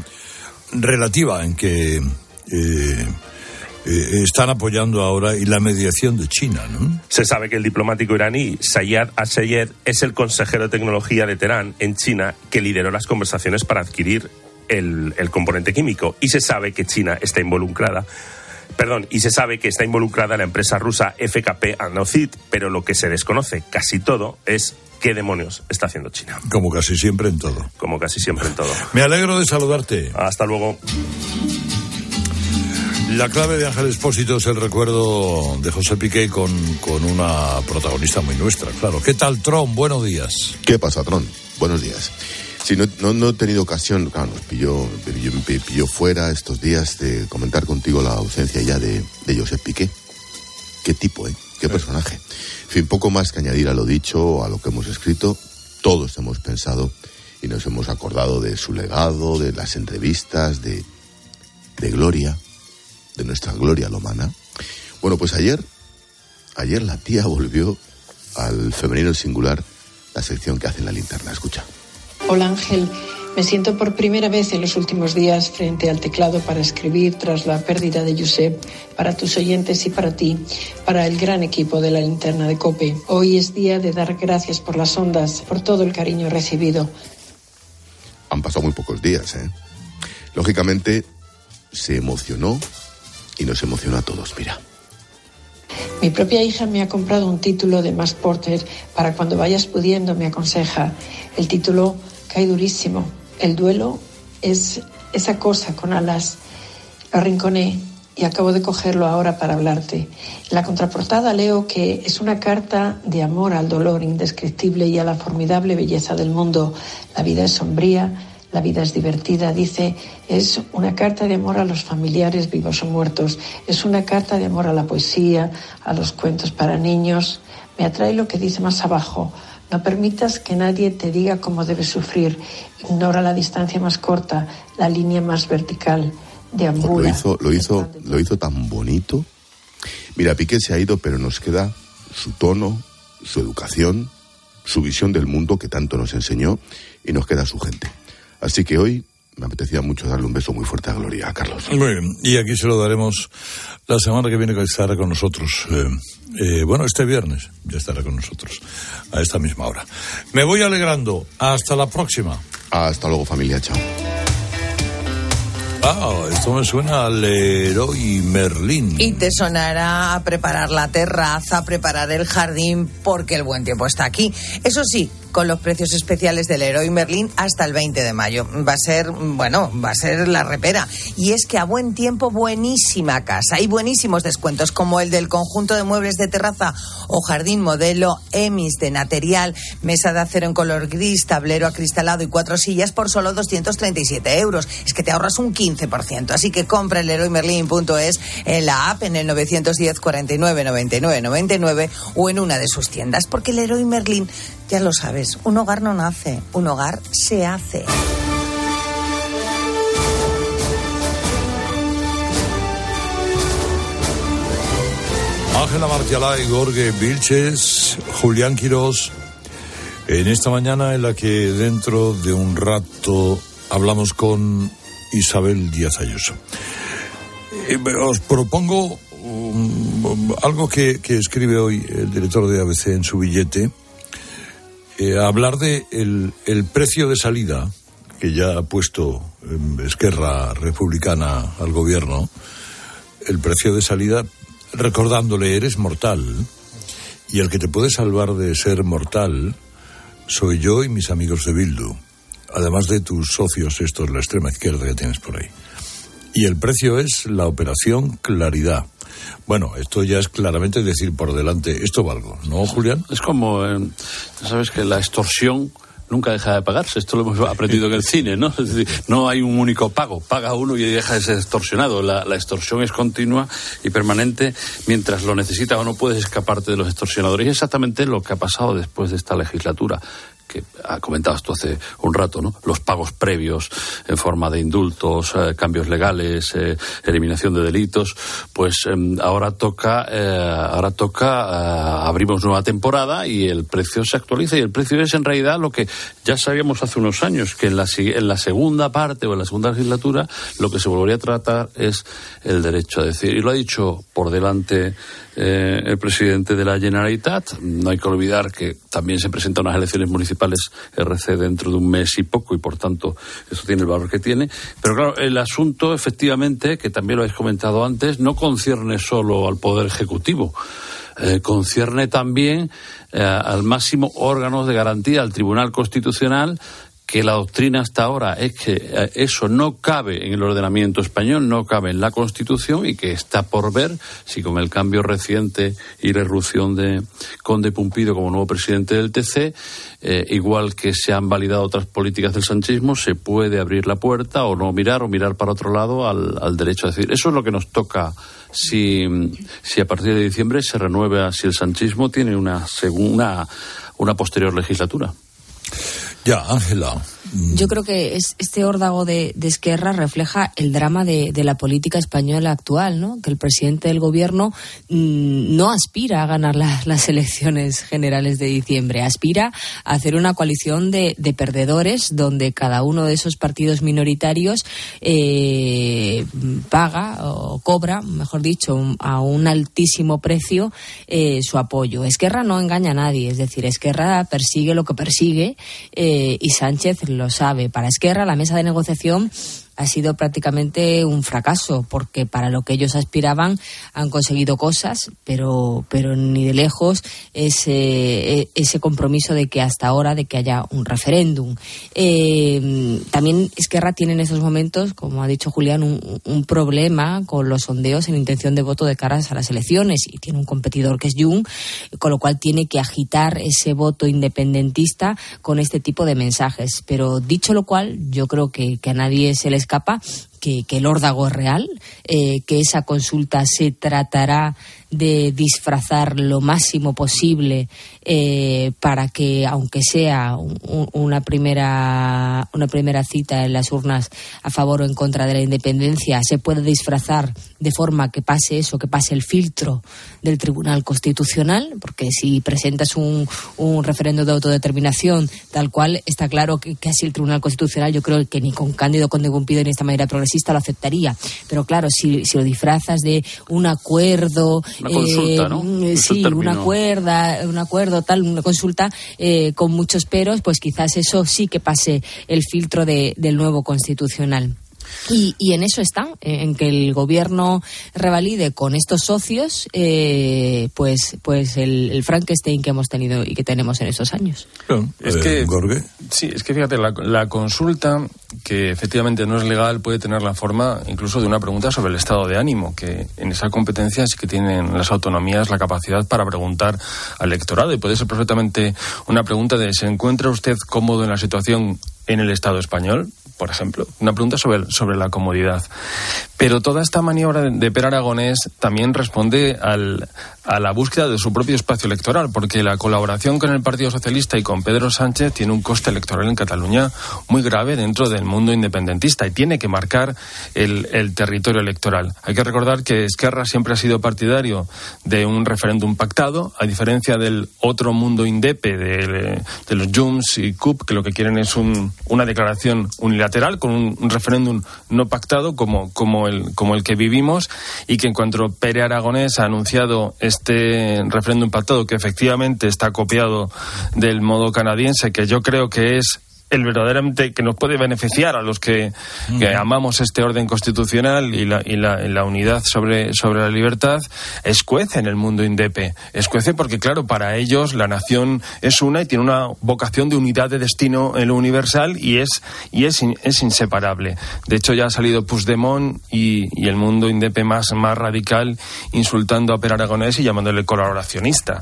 relativa en que Eh... Eh, están apoyando ahora y la mediación de China, ¿no? Se sabe que el diplomático iraní Sayed Assayed es el consejero de tecnología de Teherán en China que lideró las conversaciones para adquirir el, el componente químico. Y se sabe que China está involucrada, perdón, y se sabe que está involucrada la empresa rusa F K P Anocid, pero lo que se desconoce casi todo es qué demonios está haciendo China. Como casi siempre en todo. Como casi siempre en todo. Me alegro de saludarte. Hasta luego. La clave de Ángel Expósito es el recuerdo de José Piqué con, con una protagonista muy nuestra, claro. ¿Qué tal, Tron? Buenos días. ¿Qué pasa, Tron? Buenos días. Sí, no, no, no he tenido ocasión, claro, nos pilló, pilló, pilló fuera estos días de comentar contigo la ausencia ya de, de Josep Piqué. Qué tipo, ¿eh? Qué personaje. En fin, poco más que añadir a lo dicho, a lo que hemos escrito. Todos hemos pensado y nos hemos acordado de su legado, de las entrevistas, de, de Gloria, de nuestra Gloria Lomana. Bueno, pues ayer, ayer la tía volvió al femenino singular la sección que hace en La Linterna. Escucha. Hola Ángel, me siento por primera vez en los últimos días frente al teclado para escribir tras la pérdida de Josep, para tus oyentes y para ti, para el gran equipo de La Linterna de COPE. Hoy es día de dar gracias por las ondas, por todo el cariño recibido. Han pasado muy pocos días, ¿eh? Lógicamente se emocionó y nos emocionó a todos, mira. Mi propia hija me ha comprado un título de Max Porter para cuando vayas pudiendo, me aconseja. El título cae durísimo. El duelo es esa cosa con alas. Lo arrinconé y acabo de cogerlo ahora para hablarte. En la contraportada leo que es una carta de amor al dolor indescriptible y a la formidable belleza del mundo. La vida es sombría, la vida es divertida, dice, es una carta de amor a los familiares vivos o muertos, es una carta de amor a la poesía, a los cuentos para niños. Me atrae lo que dice más abajo, no permitas que nadie te diga cómo debes sufrir, ignora la distancia más corta, la línea más vertical, deambula. Lo hizo, lo hizo, lo hizo tan bonito. Mira, Piqué se ha ido, pero nos queda su tono, su educación, su visión del mundo que tanto nos enseñó, y nos queda su gente. Así que hoy me apetecía mucho darle un beso muy fuerte a Gloria, a Carlos. Muy bien, y aquí se lo daremos la semana que viene, que estará con nosotros. Eh, eh, bueno, este viernes ya estará con nosotros, a esta misma hora. Me voy alegrando. Hasta la próxima. Hasta luego, familia. Chao. Ah, esto me suena al Leroy Merlin. Y te sonará a preparar la terraza, a preparar el jardín, porque el buen tiempo está aquí. Eso sí, con los precios especiales del Leroy Merlin hasta el veinte de mayo. Va a ser, bueno, va a ser la repera. Y es que a buen tiempo, buenísima casa. Hay buenísimos descuentos, como el del conjunto de muebles de terraza o jardín modelo Emis de Naterial, mesa de acero en color gris, tablero acristalado y cuatro sillas por solo doscientos treinta y siete euros. Es que te ahorras un quince por ciento. Así que compra en leroy merlin punto es, en la app, en el nueve uno cero, cuarenta y nueve, noventa y nueve, noventa y nueve o en una de sus tiendas. Porque el Leroy Merlin, ya lo sabes, un hogar no nace, un hogar se hace. Ángela Martialay, Jorge Vilches, Julián Quirós, en esta mañana en la que dentro de un rato hablamos con Isabel Díaz Ayuso. Eh, os propongo um, algo que, que escribe hoy el director de A B C en su billete, eh, hablar de el, el precio de salida que ya ha puesto eh, Esquerra Republicana al gobierno, el precio de salida, recordándole, eres mortal, y el que te puede salvar de ser mortal soy yo y mis amigos de Bildu, además de tus socios estos, la extrema izquierda que tienes por ahí. Y el precio es la operación Claridad. Bueno, esto ya es claramente decir por delante, esto valgo, ¿no, Julián? Es como, eh, sabes que la extorsión nunca deja de pagarse. Esto lo hemos aprendido en el cine, ¿no? Es decir, no hay un único pago. Paga uno y deja de ser extorsionado. La, la extorsión es continua y permanente. Mientras lo necesitas o no puedes escaparte de los extorsionadores. Y es exactamente lo que ha pasado después de esta legislatura, que comentabas tú hace un rato, ¿no? Los pagos previos en forma de indultos, eh, cambios legales, eh, eliminación de delitos, pues eh, ahora toca, eh, ahora toca, eh, abrimos nueva temporada y el precio se actualiza, y el precio es en realidad lo que ya sabíamos hace unos años, que en la, en la segunda parte o en la segunda legislatura lo que se volvería a tratar es el derecho a decidir, y lo ha dicho por delante eh, el presidente de la Generalitat. No hay que olvidar que también se presentan unas elecciones municipales R C dentro de un mes y poco, y por tanto eso tiene el valor que tiene. Pero claro, el asunto efectivamente, que también lo habéis comentado antes, no concierne solo al Poder Ejecutivo, eh, concierne también eh, al máximo órgano de garantía, al Tribunal Constitucional, que la doctrina hasta ahora es que eso no cabe en el ordenamiento español, no cabe en la Constitución, y que está por ver si con el cambio reciente y la irrupción de Conde Pumpido como nuevo presidente del T C, eh, igual que se han validado otras políticas del sanchismo, se puede abrir la puerta o no mirar o mirar para otro lado al, al derecho a decidir. Eso es lo que nos toca si, si a partir de diciembre se renueva, si el sanchismo tiene una, una, una posterior legislatura. Ya, Ángela, Yo creo que es, este órdago de, de Esquerra refleja el drama de, de la política española actual, ¿no? Que el presidente del gobierno mmm, no aspira a ganar la, las elecciones generales de diciembre, aspira a hacer una coalición de, de perdedores donde cada uno de esos partidos minoritarios eh, paga o cobra, mejor dicho, un, a un altísimo precio eh, su apoyo. Esquerra no engaña a nadie, es decir, Esquerra persigue lo que persigue eh, y Sánchez lo sabe. Para Esquerra la mesa de negociación ha sido prácticamente un fracaso, porque para lo que ellos aspiraban han conseguido cosas, pero pero ni de lejos ese ese compromiso de que hasta ahora de que haya un referéndum. Eh, también Esquerra tiene en esos momentos, como ha dicho Julián, un, un problema con los sondeos en intención de voto de caras a las elecciones, y tiene un competidor que es Jung, con lo cual tiene que agitar ese voto independentista con este tipo de mensajes. Pero dicho lo cual, yo creo que, que a nadie se les escapa que, que el órdago es real, eh, que esa consulta se tratará de disfrazar lo máximo posible eh, para que, aunque sea un, una primera una primera cita en las urnas a favor o en contra de la independencia, se pueda disfrazar de forma que pase eso, que pase el filtro del Tribunal Constitucional, porque si presentas un, un referendo de autodeterminación tal cual, está claro que casi el Tribunal Constitucional, yo creo que ni con Cándido Conde Gumpido ni esta manera progresista lo aceptaría. Pero claro, si, si lo disfrazas de un acuerdo, una consulta, eh, ¿no? Sí, una acuerda, un acuerdo tal, una consulta eh, con muchos peros, pues quizás eso sí que pase el filtro de, del nuevo Constitucional. Y, y en eso están, en que el gobierno revalide con estos socios eh, pues pues el, el Frankenstein que hemos tenido y que tenemos en estos años. Claro, es eh, que Gorge. Sí, es que fíjate, la, la consulta, que efectivamente no es legal, puede tener la forma incluso de una pregunta sobre el estado de ánimo, que en esa competencia sí que tienen las autonomías la capacidad para preguntar al electorado, y puede ser perfectamente una pregunta de ¿se encuentra usted cómodo en la situación en el Estado español? Por ejemplo, una pregunta sobre, sobre la comodidad. Pero toda esta maniobra de, de Pere Aragonés también responde al, a la búsqueda de su propio espacio electoral, porque la colaboración con el Partido Socialista y con Pedro Sánchez tiene un coste electoral en Cataluña muy grave dentro del mundo independentista, y tiene que marcar el, el territorio electoral. Hay que recordar que Esquerra siempre ha sido partidario de un referéndum pactado, a diferencia del otro mundo indepe de, de los Junts y C U P, que lo que quieren es un, una declaración unilateral con un, un referéndum no pactado como, como, el, como el que vivimos, y que en cuanto Pere Aragonés ha anunciado este referéndum pactado, que efectivamente está copiado del modo canadiense, que yo creo que es el verdaderamente que nos puede beneficiar a los que, uh-huh. que amamos este orden constitucional y la, y la, y la unidad sobre, sobre la libertad, escuece en el mundo indepe. Escuece porque, claro, para ellos la nación es una y tiene una vocación de unidad de destino en lo universal, y es y es, es inseparable. De hecho, ya ha salido Puigdemont y, y el mundo indepe más, más radical insultando a Pere Aragonés y llamándole colaboracionista.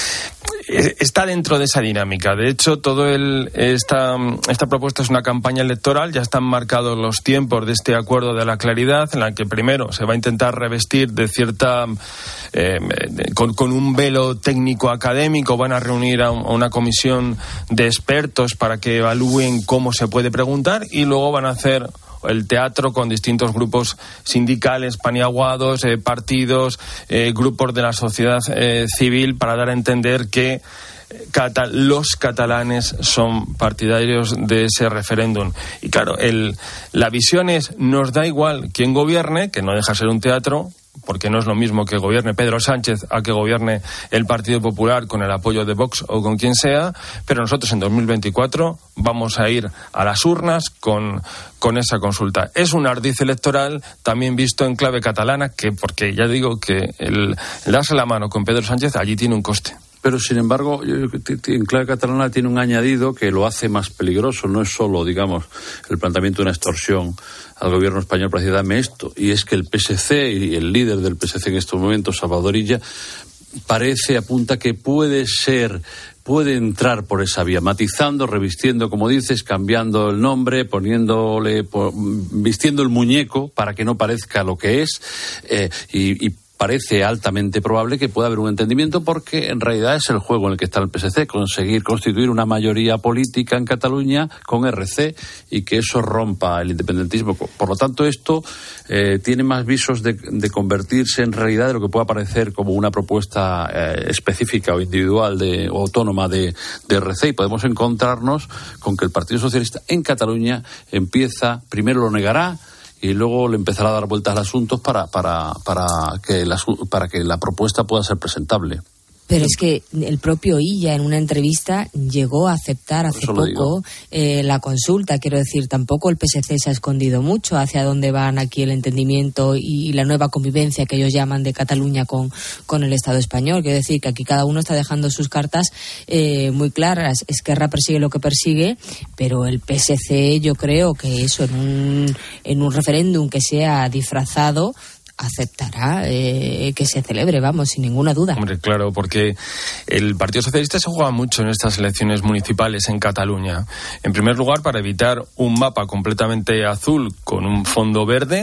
Está dentro de esa dinámica. De hecho, todo el esta, esta propuesta es una campaña electoral. Ya están marcados los tiempos de este acuerdo de la claridad, en la que primero se va a intentar revestir de cierta eh, con, con un velo técnico académico. Van a reunir a, un, a una comisión de expertos para que evalúen cómo se puede preguntar, y luego van a hacer el teatro con distintos grupos sindicales, paniaguados, eh, partidos, eh, grupos de la sociedad eh, civil, para dar a entender que Cata- los catalanes son partidarios de ese referéndum. Y claro, el, la visión es: nos da igual quién gobierne, que no deja ser un teatro, porque no es lo mismo que gobierne Pedro Sánchez a que gobierne el Partido Popular con el apoyo de Vox o con quien sea, pero nosotros en dos mil veinticuatro vamos a ir a las urnas con, con esa consulta. Es un ardiz electoral también visto en clave catalana, que porque ya digo que el, el darse la mano con Pedro Sánchez allí tiene un coste. Pero, sin embargo, en clave catalana tiene un añadido que lo hace más peligroso. No es solo, digamos, el planteamiento de una extorsión al gobierno español para decir dame esto, y es que el P S C y el líder del P S C en estos momentos, Salvador Illa, parece, apunta que puede ser, puede entrar por esa vía, matizando, revistiendo, como dices, cambiando el nombre, poniéndole, por, vistiendo el muñeco para que no parezca lo que es, eh, y, y parece altamente probable que pueda haber un entendimiento, porque en realidad es el juego en el que está el P S C, conseguir constituir una mayoría política en Cataluña con R C y que eso rompa el independentismo. Por lo tanto, esto eh, tiene más visos de, de convertirse en realidad de lo que pueda parecer como una propuesta eh, específica o individual de, o autónoma de, de R C, y podemos encontrarnos con que el Partido Socialista en Cataluña empieza, primero lo negará, y luego le empezará a dar vueltas al asunto para, para, para, que la, para que la propuesta pueda ser presentable. Pero es que el propio Illa en una entrevista llegó a aceptar hace poco eh, la consulta. Quiero decir, tampoco el P S C se ha escondido mucho hacia dónde van aquí el entendimiento y, y la nueva convivencia que ellos llaman de Cataluña con, con el Estado español. Quiero decir que aquí cada uno está dejando sus cartas eh, muy claras. Esquerra persigue lo que persigue, pero el P S C, yo creo que eso en un, en un referéndum que sea disfrazado, aceptará eh, que se celebre, vamos, sin ninguna duda. Hombre, claro, porque el Partido Socialista se juega mucho en estas elecciones municipales en Cataluña. En primer lugar, para evitar un mapa completamente azul con un fondo verde,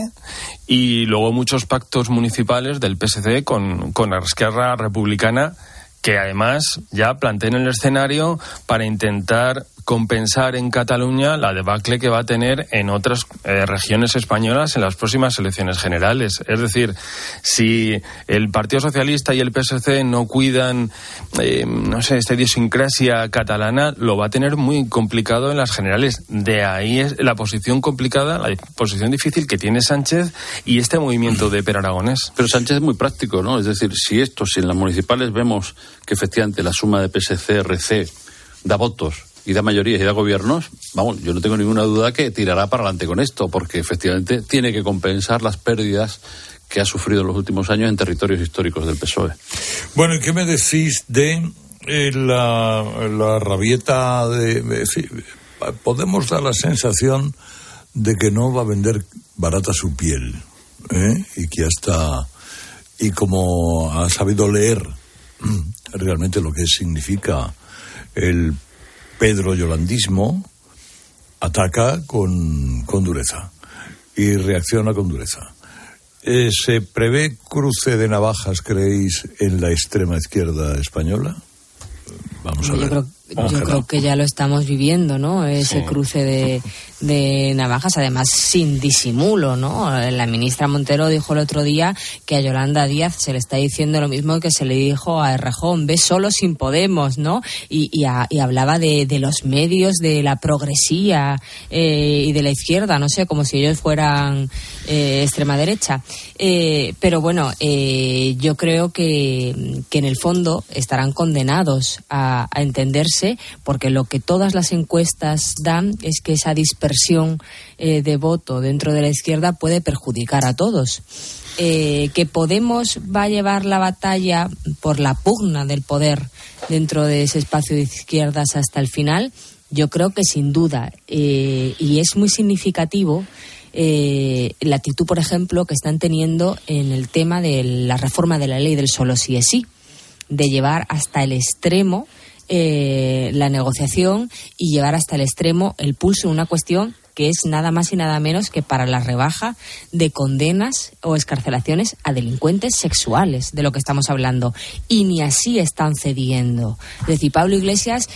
y luego muchos pactos municipales del P S C con, con la Esquerra Republicana, que además ya plantean el escenario para intentar compensar en Cataluña la debacle que va a tener en otras eh, regiones españolas en las próximas elecciones generales. Es decir, si el Partido Socialista y el P S C no cuidan, eh, no sé, esta idiosincrasia catalana, lo va a tener muy complicado en las generales. De ahí es la posición complicada, la posición difícil que tiene Sánchez y este movimiento de Per Aragonés. Pero Sánchez es muy práctico, ¿no? Es decir, si esto, si en las municipales vemos que efectivamente la suma de P S C, R C da votos y da mayorías y da gobiernos, vamos, yo no tengo ninguna duda que tirará para adelante con esto, porque efectivamente tiene que compensar las pérdidas que ha sufrido en los últimos años en territorios históricos del P S O E. Bueno, ¿y qué me decís de eh, la, la rabieta de... de sí, podemos dar la sensación de que no va a vender barata su piel, ¿eh? Y que hasta... Y como ha sabido leer realmente lo que significa el Pedro Yolandismo, ataca con, con dureza y reacciona con dureza. Eh, ¿Se prevé cruce de navajas, creéis, en la extrema izquierda española? Vamos a yo ver. Creo, yo creo que ya lo estamos viviendo, ¿no? Ese sí. cruce de, de navajas, además sin disimulo, ¿no? La ministra Montero dijo el otro día que a Yolanda Díaz se le está diciendo lo mismo que se le dijo a Errejón, ve solo sin Podemos, ¿no? Y, y, a, y hablaba de, de los medios, de la progresía eh, y de la izquierda, no sé, como si ellos fueran eh, extrema derecha. Eh, pero bueno, eh, yo creo que, que en el fondo estarán condenados a, a entenderse, porque lo que todas las encuestas dan es que esa dispersión eh, de voto dentro de la izquierda puede perjudicar a todos. Eh, que Podemos va a llevar la batalla por la pugna del poder dentro de ese espacio de izquierdas hasta el final, yo creo que sin duda, eh, y es muy significativo eh, la actitud, por ejemplo, que están teniendo en el tema de la reforma de la ley del solo sí es sí, de llevar hasta el extremo Eh, la negociación y llevar hasta el extremo el pulso en una cuestión que es nada más y nada menos que para la rebaja de condenas o excarcelaciones a delincuentes sexuales, de lo que estamos hablando. Y ni así están cediendo. Es decir, Pablo Iglesias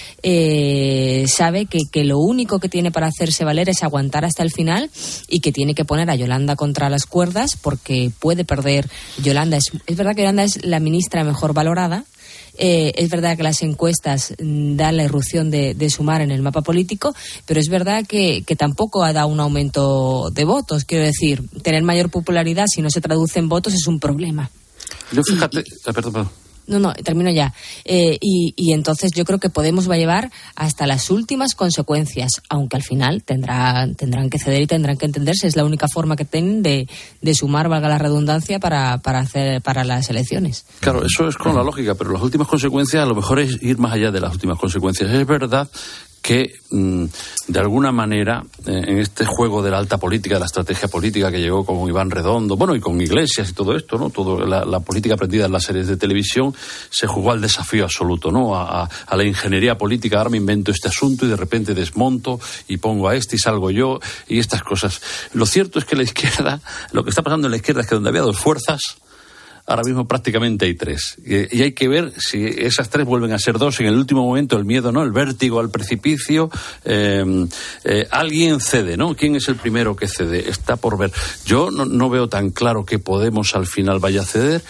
eh, sabe que, que lo único que tiene para hacerse valer es aguantar hasta el final y que tiene que poner a Yolanda contra las cuerdas porque puede perder. Yolanda es, es verdad que Yolanda es la ministra mejor valorada. Eh, es verdad que las encuestas dan la irrupción de, de Sumar en el mapa político, pero es verdad que, que tampoco ha dado un aumento de votos. Quiero decir, tener mayor popularidad si no se traduce en votos es un problema. Yo fíjate... Y, y, ah, perdón, perdón. No, no, termino ya. Eh, y, y entonces yo creo que Podemos va a llevar hasta las últimas consecuencias, aunque al final tendrá, tendrán que ceder y tendrán que entenderse. Es la única forma que tienen de, de sumar, valga la redundancia, para, para, hacer, para las elecciones. Claro, eso es con la lógica, pero las últimas consecuencias a lo mejor es ir más allá de las últimas consecuencias. Es verdad que mmm, de alguna manera eh, en este juego de la alta política, de la estrategia política que llegó con Iván Redondo, bueno, y con Iglesias y todo esto, ¿no? Todo la, la política aprendida en las series de televisión, se jugó al desafío absoluto, ¿no? A, a, a la ingeniería política. Ahora me invento este asunto y de repente desmonto y pongo a este y salgo yo y estas cosas. Lo cierto es que la izquierda, lo que está pasando en la izquierda es que donde había dos fuerzas, ahora mismo prácticamente hay tres. Y, y hay que ver si esas tres vuelven a ser dos en el último momento, el miedo, ¿no? El vértigo al precipicio. Eh, eh, alguien cede, ¿no? ¿Quién es el primero que cede? Está por ver. Yo no, no veo tan claro que Podemos al final vaya a ceder,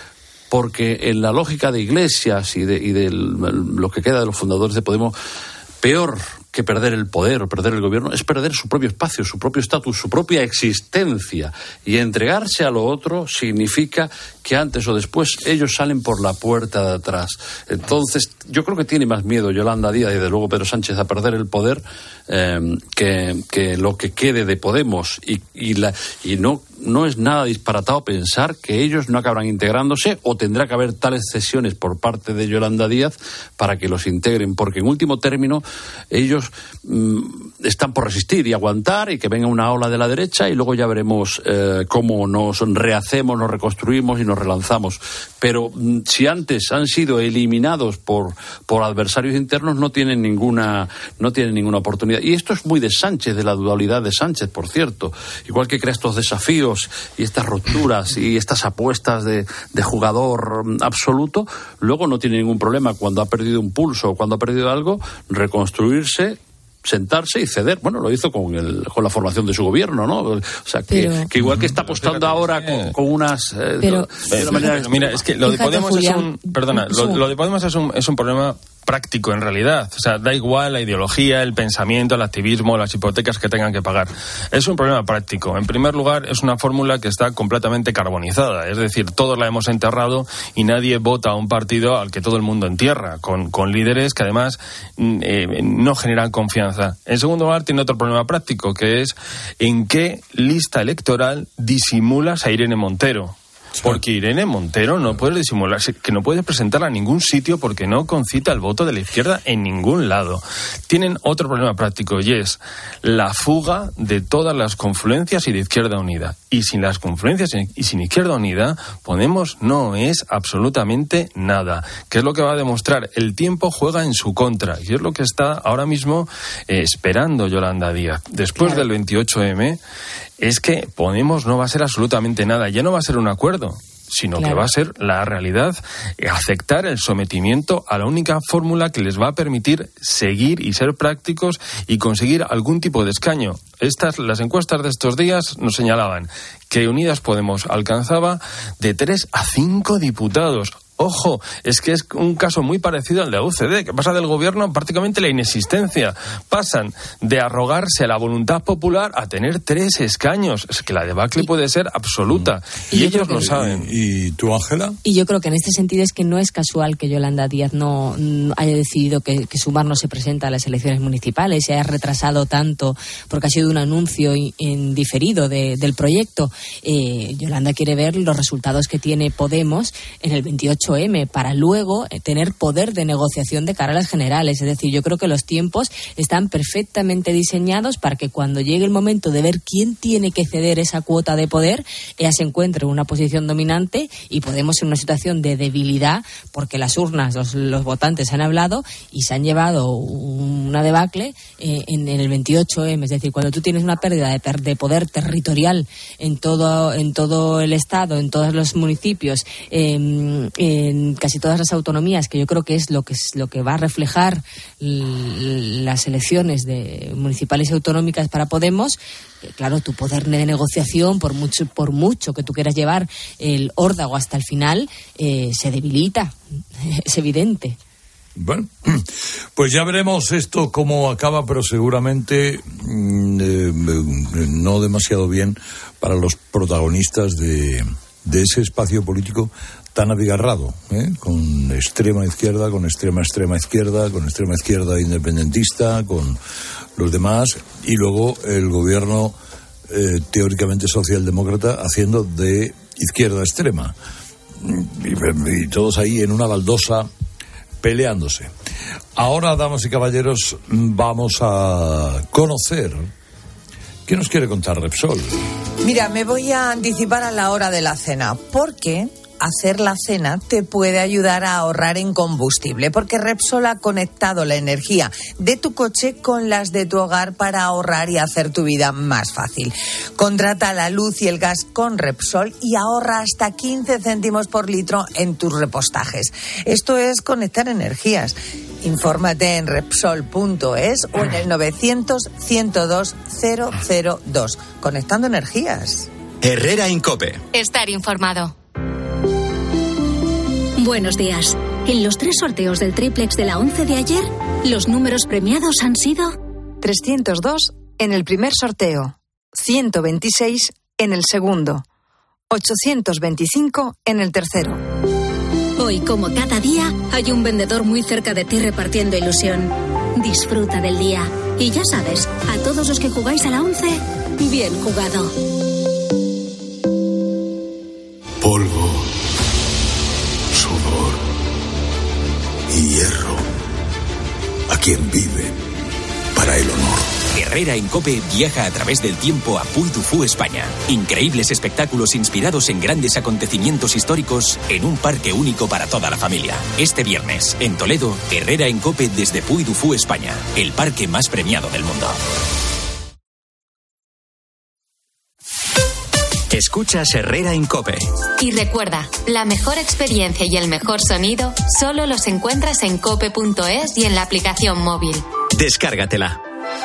porque en la lógica de Iglesias y de, y de lo que queda de los fundadores de Podemos, peor que perder el poder o perder el gobierno es perder su propio espacio, su propio estatus, su propia existencia. Y entregarse a lo otro significa que antes o después ellos salen por la puerta de atrás. Entonces, yo creo que tiene más miedo Yolanda Díaz y, desde luego, Pedro Sánchez a perder el poder eh, que, que lo que quede de Podemos. Y, y, la, y no, no es nada disparatado pensar que ellos no acabarán integrándose, o tendrá que haber tales cesiones por parte de Yolanda Díaz para que los integren, porque en último término ellos mmm, están por resistir y aguantar, y que venga una ola de la derecha y luego ya veremos eh, cómo nos rehacemos, nos reconstruimos y nos relanzamos. Pero mmm, si antes han sido eliminados por, por adversarios internos, no tienen ninguna no tienen ninguna oportunidad. Y esto es muy de Sánchez, de la dualidad de Sánchez, por cierto. Igual que crea estos desafíos y estas rupturas y estas apuestas de, de jugador absoluto, luego no tiene ningún problema cuando ha perdido un pulso o cuando ha perdido algo, reconstruirse, sentarse y ceder. Bueno, lo hizo con el con la formación de su gobierno, ¿no? O sea, que, pero, que igual que está apostando ahora con, con unas... Eh, pero, de una manera, pero mira, es que lo de Podemos Julián, es un... Perdona, lo, lo de Podemos es un, es un problema práctico en realidad. O sea, da igual la ideología, el pensamiento, el activismo, las hipotecas que tengan que pagar. Es un problema práctico. En primer lugar, es una fórmula que está completamente carbonizada. Es decir, todos la hemos enterrado y nadie vota a un partido al que todo el mundo entierra, con, con líderes que además eh, no generan confianza. En segundo lugar, tiene otro problema práctico, que es en qué lista electoral disimulas a Irene Montero. Porque Irene Montero no puede disimular, que no puede presentarla a ningún sitio porque no concita el voto de la izquierda en ningún lado. Tienen otro problema práctico, y es la fuga de todas las confluencias y de Izquierda Unida. Y sin las confluencias y sin Izquierda Unida, Podemos no es absolutamente nada. ¿Qué es lo que va a demostrar? El tiempo juega en su contra, y es lo que está ahora mismo eh, esperando Yolanda Díaz. Después claro. del veintiocho eme, es que Podemos no va a ser absolutamente nada. Ya no va a ser un acuerdo, sino claro. que va a ser la realidad, aceptar el sometimiento a la única fórmula que les va a permitir seguir y ser prácticos y conseguir algún tipo de escaño. Estas, las encuestas de estos días nos señalaban que Unidas Podemos alcanzaba de tres a cinco diputados. Ojo, es que es un caso muy parecido al de la U C D, que pasa del gobierno prácticamente la inexistencia. Pasan de arrogarse la voluntad popular a tener tres escaños. Es que la debacle puede ser absoluta. Y, y ellos lo saben. ¿Y tú, Ángela? Y yo creo que en este sentido es que no es casual que Yolanda Díaz no, no haya decidido que, que Sumar no se presenta a las elecciones municipales, se haya retrasado tanto, porque ha sido un anuncio en diferido de, del proyecto. Eh, Yolanda quiere ver los resultados que tiene Podemos en el veintiocho eme para luego tener poder de negociación de cara a las generales. Es decir, yo creo que los tiempos están perfectamente diseñados para que cuando llegue el momento de ver quién tiene que ceder esa cuota de poder, ella se encuentre en una posición dominante y Podemos en una situación de debilidad, porque las urnas, los, los votantes han hablado y se han llevado una debacle eh, en, en el veintiocho eme. Es decir, cuando tú tienes una pérdida de, ter, de poder territorial en todo, en todo el Estado, en todos los municipios, eh, eh, en casi todas las autonomías, que yo creo que es lo que es lo que va a reflejar l- las elecciones de municipales y autonómicas para Podemos. Claro, tu poder de negociación, por mucho por mucho que tú quieras llevar el órdago hasta el final, eh, se debilita, es evidente. Bueno, pues ya veremos esto cómo acaba, pero seguramente mm, eh, no demasiado bien para los protagonistas de, de ese espacio político tan abigarrado, ¿eh? Con extrema izquierda, con extrema extrema izquierda, con extrema izquierda independentista, con los demás, y luego el gobierno eh, teóricamente socialdemócrata haciendo de izquierda extrema, y, y todos ahí en una baldosa peleándose. Ahora, damas y caballeros, vamos a conocer qué nos quiere contar Repsol. Mira, me voy a anticipar a la hora de la cena, porque hacer la cena te puede ayudar a ahorrar en combustible, porque Repsol ha conectado la energía de tu coche con las de tu hogar para ahorrar y hacer tu vida más fácil. Contrata la luz y el gas con Repsol y ahorra hasta quince céntimos por litro en tus repostajes. Esto es conectar energías. Infórmate en Repsol punto es o en el novecientos, ciento dos, cero cero dos. Conectando energías. Herrera Incope. Estar informado. Buenos días. En los tres sorteos del triplex de la once de ayer, los números premiados han sido trescientos dos en el primer sorteo, ciento veintiséis en el segundo, ochocientos veinticinco en el tercero. Hoy, como cada día, hay un vendedor muy cerca de ti repartiendo ilusión. Disfruta del día. Y ya sabes, a todos los que jugáis a la once, bien jugado. Polvo, sudor y hierro. A quien vive para el honor. Herrera Incope viaja a través del tiempo a Puy du Fou, España. Increíbles espectáculos inspirados en grandes acontecimientos históricos en un parque único para toda la familia. Este viernes, en Toledo, Herrera Incope desde Puy du Fou, España, el parque más premiado del mundo. Escuchas Herrera Incope. Y recuerda, la mejor experiencia y el mejor sonido solo los encuentras en cope punto es y en la aplicación móvil. Descárgatela.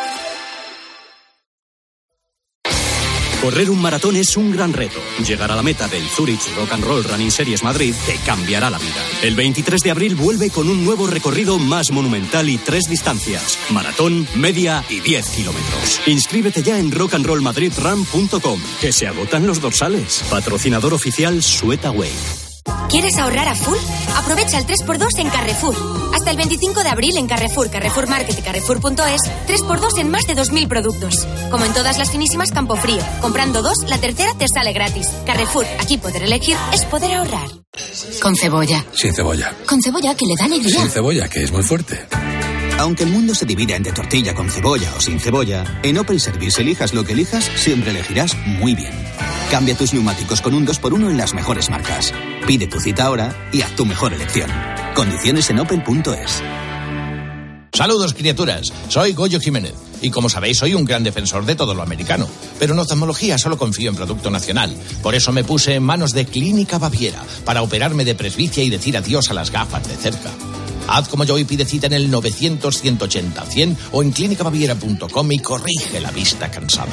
Correr un maratón es un gran reto. Llegar a la meta del Zurich Rock and Roll Running Series Madrid te cambiará la vida. El veintitrés de abril vuelve con un nuevo recorrido más monumental y tres distancias: maratón, media y diez kilómetros. Inscríbete ya en rock and roll madrid run punto com, que se agotan los dorsales. Patrocinador oficial Sweataway. ¿Quieres ahorrar a full? Aprovecha el tres por dos en Carrefour. Hasta el veinticinco de abril en Carrefour, Carrefour Market y Carrefour punto es, tres por dos en más de dos mil productos. Como en todas las finísimas Campofrío. Comprando dos, la tercera te sale gratis. Carrefour, aquí poder elegir es poder ahorrar. Con cebolla. Sin cebolla. Con cebolla, que le da alegría. Sin cebolla, que es muy fuerte. Aunque el mundo se divida entre tortilla con cebolla o sin cebolla, en Opel Service elijas lo que elijas, siempre elegirás muy bien. Cambia tus neumáticos con un dos por uno en las mejores marcas. Pide tu cita ahora y haz tu mejor elección. Condiciones en opel punto es. Saludos, criaturas. Soy Goyo Jiménez. Y como sabéis, soy un gran defensor de todo lo americano. Pero en oftalmología solo confío en producto nacional. Por eso me puse en manos de Clínica Baviera para operarme de presbicia y decir adiós a las gafas de cerca. Haz como yo y pide cita en el novecientos, ciento ochenta, cien o en clínica baviera punto com y corrige la vista cansada.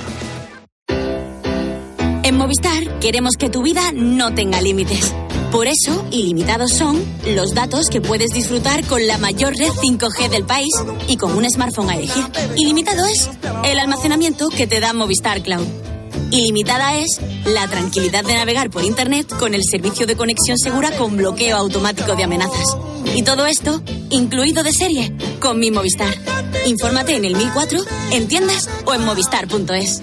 En Movistar queremos que tu vida no tenga límites. Por eso, ilimitados son los datos que puedes disfrutar con la mayor red cinco G del país y con un smartphone a elegir. Ilimitado es el almacenamiento que te da Movistar Cloud. Ilimitada es la tranquilidad de navegar por Internet con el servicio de conexión segura con bloqueo automático de amenazas. Y todo esto, incluido de serie, con mi Movistar. Infórmate en el mil cuatro, en tiendas o en movistar punto es.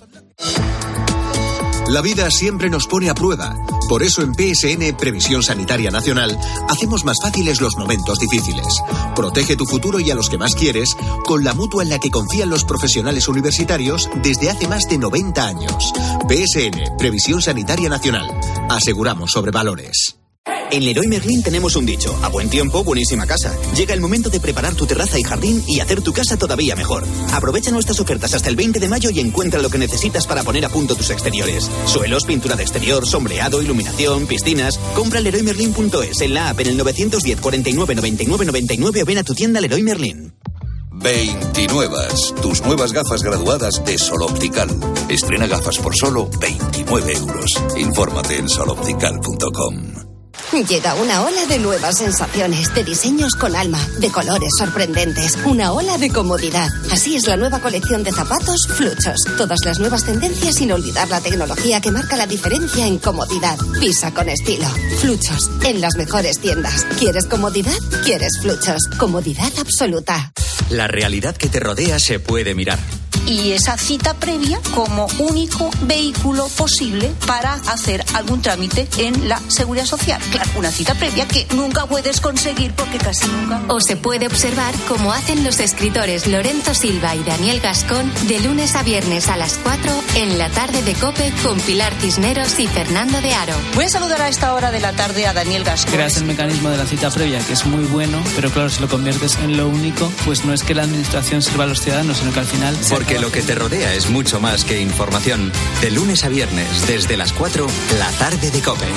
La vida siempre nos pone a prueba. Por eso en P S N Previsión Sanitaria Nacional hacemos más fáciles los momentos difíciles. Protege tu futuro y a los que más quieres con la mutua en la que confían los profesionales universitarios desde hace más de noventa años. P S N Previsión Sanitaria Nacional. Aseguramos sobre valores. En Leroy Merlin tenemos un dicho: a buen tiempo, buenísima casa. Llega el momento de preparar tu terraza y jardín y hacer tu casa todavía mejor. Aprovecha nuestras ofertas hasta el veinte de mayo y encuentra lo que necesitas para poner a punto tus exteriores. Suelos, pintura de exterior, sombreado, iluminación, piscinas. Compra Leroy Merlin punto es en la app en el novecientos diez, cuarenta y nueve, noventa y nueve, noventa y nueve o ven a tu tienda Leroy Merlin. veintinuevas, tus nuevas gafas graduadas de Sol Optical. Estrena gafas por solo veintinueve euros. Infórmate en sol optical punto com. Llega una ola de nuevas sensaciones, de diseños con alma, de colores sorprendentes, una ola de comodidad. Así es la nueva colección de zapatos Fluchos. Todas las nuevas tendencias sin olvidar la tecnología que marca la diferencia en comodidad. Pisa con estilo. Fluchos, en las mejores tiendas. ¿Quieres comodidad? ¿Quieres Fluchos? Comodidad absoluta. La realidad que te rodea se puede mirar, y esa cita previa como único vehículo posible para hacer algún trámite en la Seguridad Social. Claro, una cita previa que nunca puedes conseguir porque casi nunca... O se puede observar cómo hacen los escritores Lorenzo Silva y Daniel Gascón de lunes a viernes a las cuatro en la tarde de COPE con Pilar Cisneros y Fernando de Aro. Voy a saludar a esta hora de la tarde a Daniel Gascón. Creas el mecanismo de la cita previa, que es muy bueno, pero claro, si lo conviertes en lo único, pues no es que la administración sirva a los ciudadanos, sino que al final... Porque lo que te rodea es mucho más que información. De lunes a viernes, desde las cuatro, la tarde de COPE.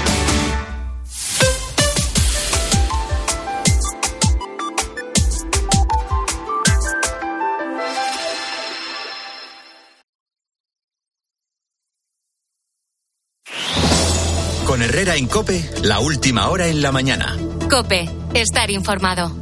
Con Herrera en COPE, la última hora en la mañana. COPE, estar informado.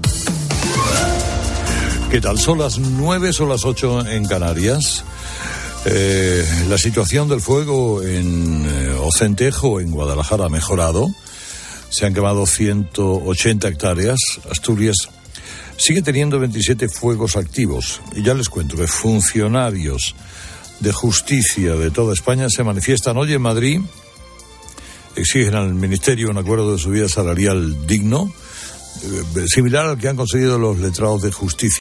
¿Qué tal? Son las nueve, son las ocho en Canarias. Eh, la situación del fuego en eh, Ocentejo, en Guadalajara, ha mejorado. Se han quemado ciento ochenta hectáreas. Asturias sigue teniendo veintisiete fuegos activos. Y ya les cuento que funcionarios de justicia de toda España se manifiestan hoy en Madrid. Exigen al Ministerio un acuerdo de subida salarial digno, eh, similar al que han conseguido los letrados de justicia.